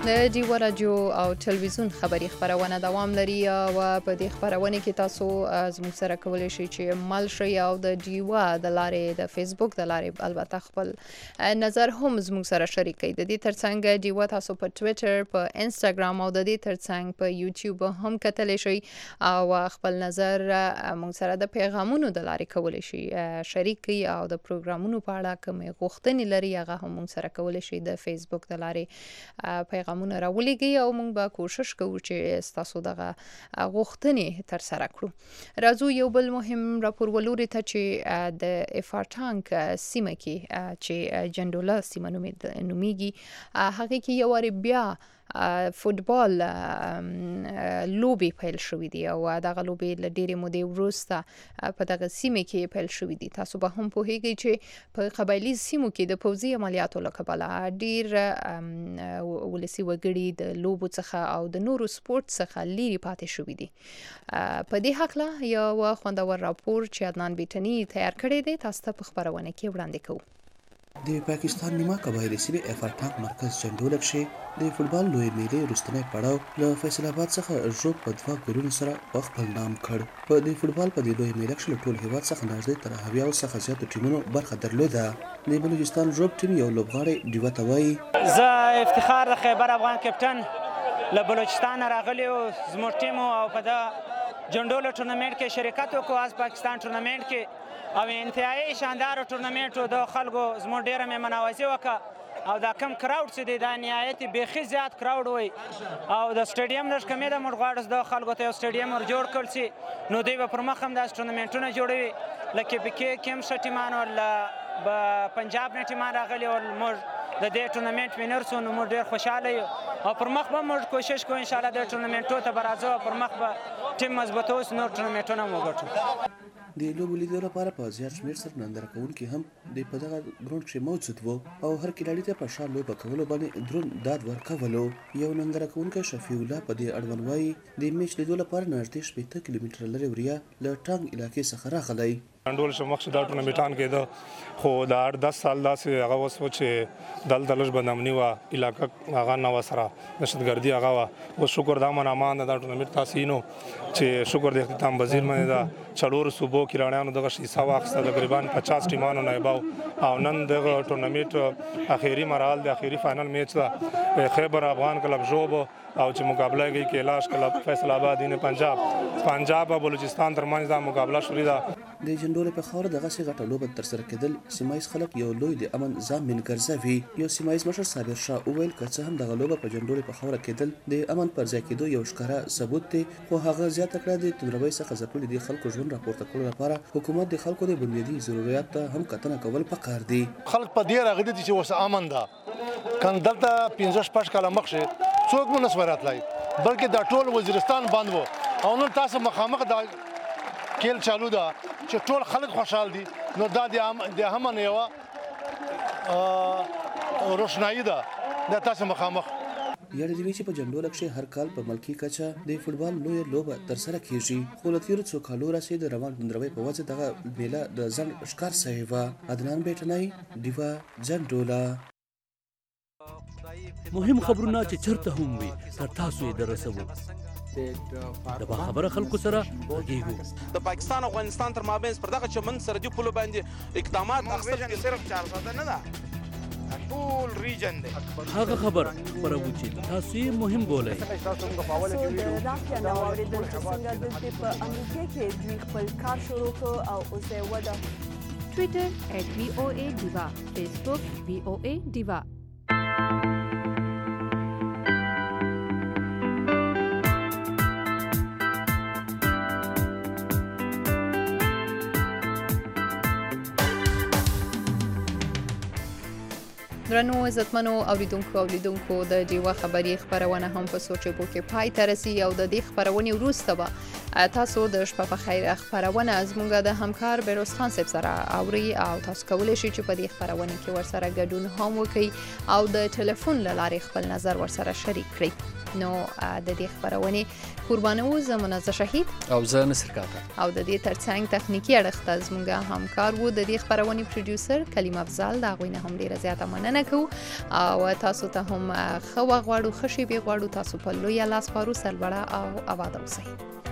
د ډیوا راډیو او ټلویزیون خبری خبرونه دوام لري او په دې خبرونه کې تاسو زموږ سره کولای شئ چې مل شئ او د ډیوا د لارې د فیسبوک د لارې البته خپل نظر هم زموږ سره شریک کړئ. د دې ترڅنګ ډیوا تاسو په ټوئیټر، په انستګرام او د دې ترڅنګ په یوټیوب هم کتلی شئ او خپل نظر موږ سره د پیغامونو د لارې کولای شئ شریک کړئ او د پروګرامونو په اړه کوم غوښتنې لري هغه هم موږ سره کولای شئ د فیسبوک د لارې پیغامونه راولېږئ او موږ به کوشش کوو چې ستاسو دغه غوښتنې ترسره کړو. راځو یو بل مهم راپور ولوري ته چې د افارټانک سیمه کې چې جندوله سیمه نومیږي هغه کې یو وارې بیا فوتبال لوبي پیل شوې دي او دغه لوبي له ډېرې مودې وروسته په دغه سیمه کې پیل شوې دي. تاسو به هم پوهیږئ چې په قبایلي سیمو کې د پوځي عملیاتو له کبله ډېر ولسي وګړي د لوبو څخه او د نورو سپورت څخه لرې پاتې شوي دي. په دې هکله یو خوندور راپور چې عدنان بیټني تیار کړی دی تاسو ته په خبرونه کې وړاندې کوو. د پاکستان نیمه قبایلي سیمې افارټانک مرکز جندوله کښې د فوټبال لوی میلې وروستنی پړاو له فیصل آباد څخه ژوب په 2 ګولونو سره په خپل نام کړ. په دې فوټبال په دې لوی میله کښې له ټول هېواد څخه نږدې تر 70 څخه زیاتو ټیمونو برخه درلوده. د بلوچستان ژوب ټیم یو لوبغاړی ډیوه ته وایي زه افتخار د خیبر افغان کپټن له بلوچستان راغلی و زموږ ټیم او په دا جندوله ټورنمنټ کې شرکت وکړو از پاکستان ټورنمنټ کې او انتهایی شاندار ټورنمنټ و د خلکو زموږ ډیره مې مناوزي وکړه او دا کم کراوډ چې دی دا نهایت بیخي زیات کراوډ وی او د سټیډیم لږ کمې ده موږ غواړو د خلکو ته یو سټیډیم ور جوړ کړل شي نو دوی به پر مخ هم داسې ټورنمنټونه جوړوي لکه پکې کې هم ښه ټیمان ول پنجاب نه ټیمان راغلي ول موږ د دې ټورنمنټ وینر سو نو موږ ډېر خوشحاله یو او پر مخ به موږ کوشش کوو انشاءالله د ټورنمنټو ته به راځو او پر مخ به ټیم مضبوطه اوس نور ټورنمنټونه هم وګټو. د لوبو لیدو لپاره په زیات شمېر سره ننداره کوونکي هم د په دغه ګراوند کښې موجود وو او هر کلاړي ته په شا لوبه کولو باندې دروند داد ورکولو. یو ننداره کوونکی شفیع الله په دې اړوند وایي د میچ لیدو لپاره نږدې 80 کیلومتره لرې وریا له ټانګ علاقې څخه راغلی. انډول شو مخکې دا ټورنمنټان کېده خو دا 8-10 سال داسې هغه اوس و چې دلته لږ بدامني وه علاقه هغه نه وه سره دهشتګردي هغه وه. اوس شکر دا امن امان ده دا ټورنمنټ تاسې نو چې شکر د اختتام وزیر باندې ده 4 صوبو کلاړیانو دغه حصه واخیسته تقریبا 50 ټیمانو نایباو او نن دغه ټورنمنټ اخیری مرحله د اخیری فائنل میچ ده خیبر افغان کلب ژوب او چې مقابله کوي کیلاش کلب فیصل آباد ان پنجاب او بلوچستان ترمنځ دا مقابله شوې ده. د جندولې په خاوره دغسې غټه لوبه ترسره کېدل سیمایز خلک یو لوی د امن ضامن ګرځوي. یو سیمایز مشر صابر شاه وویل که څه هم دغه لوبه په جندولې په خاوره کېدل د امن پر ځای کېدو یو ښکاره ثبوت دی خو هغه زیاته کړه د توندروۍ څخه ځپلي دي خلکو ژوند راپورته کولو لپاره حکومت د خلکو د بنیادي ضرورت ته هم کتنه کول پکار دي. خلک په دې راغلي دي چې اوس امن ده کنه دلته 15-16 کاله مخکې څوک مو نسوای راتلی بلکې دا ټول وزیرستان بند و او نن تاسو مخامخ دا کېل چالو ده چې ټول خلک خوشحال دي نو دا د امن یوه روشنایي ده دا تاسو مخامخ. یاد دې وي چې په جندوله کښې هر کال په ملکي کچه د فوټبال لویه لوبه ترسره کېږي خو له تېرو څو کالو راهیسې د روان توندروۍ په وجه دغه میله د ځنډ ښکار سوې وه. عدنان بیټنی ډیوا جندوله. مهم خبرونه چې چرته هم وي تر تاسو یې درسوو د باخبره خلکو سره غږیږو. د پاکستان او افغانستان تر مابین پر دغه چمن سرحدي پولو باندې اقدامات اخیستل صرف 400 نه ده ټول ریجن دی هغه خبر خبرو چې تاسو یې مهم بولئ. راکیا نو اوریدل چې څنګه د په امریکا کې دوی خپل کار شروع کړ او اوس یې وده. ټوئیټر @VOA Diva، فیسبوک VOA Diva. درنو عزتمنو اوریدونکو او لیدونکو د ډیوا خبری خبرونه هم په سوچ کې پای ته رسي او د دې خبرونې وروسته به تاسو د شپه په خیر خبرونه زموږ د همکار بیروز خان صاحب سره اوري او تاسو کولی شئ چې په دې خبرونه کې ورسره ګډون هم وکړئ او د ټلیفون له لارې خپل نظر ورسره شریک کړئ. نو د دې خبرونې قربانو زه منازه شهید او زه نصر کاکا او د دې ترڅنګ تخنیکی اړخ ته زموږ همکار وو د دې خبرونې پروډوسر کلیم افضل. دا غوینه هم ډیره زیاته مننه کوو او تاسو ته هم ښه وغواړو، ښه شیبې غواړو. تاسو په لوی لاس پارو سرلوړه او آباد اوسئ.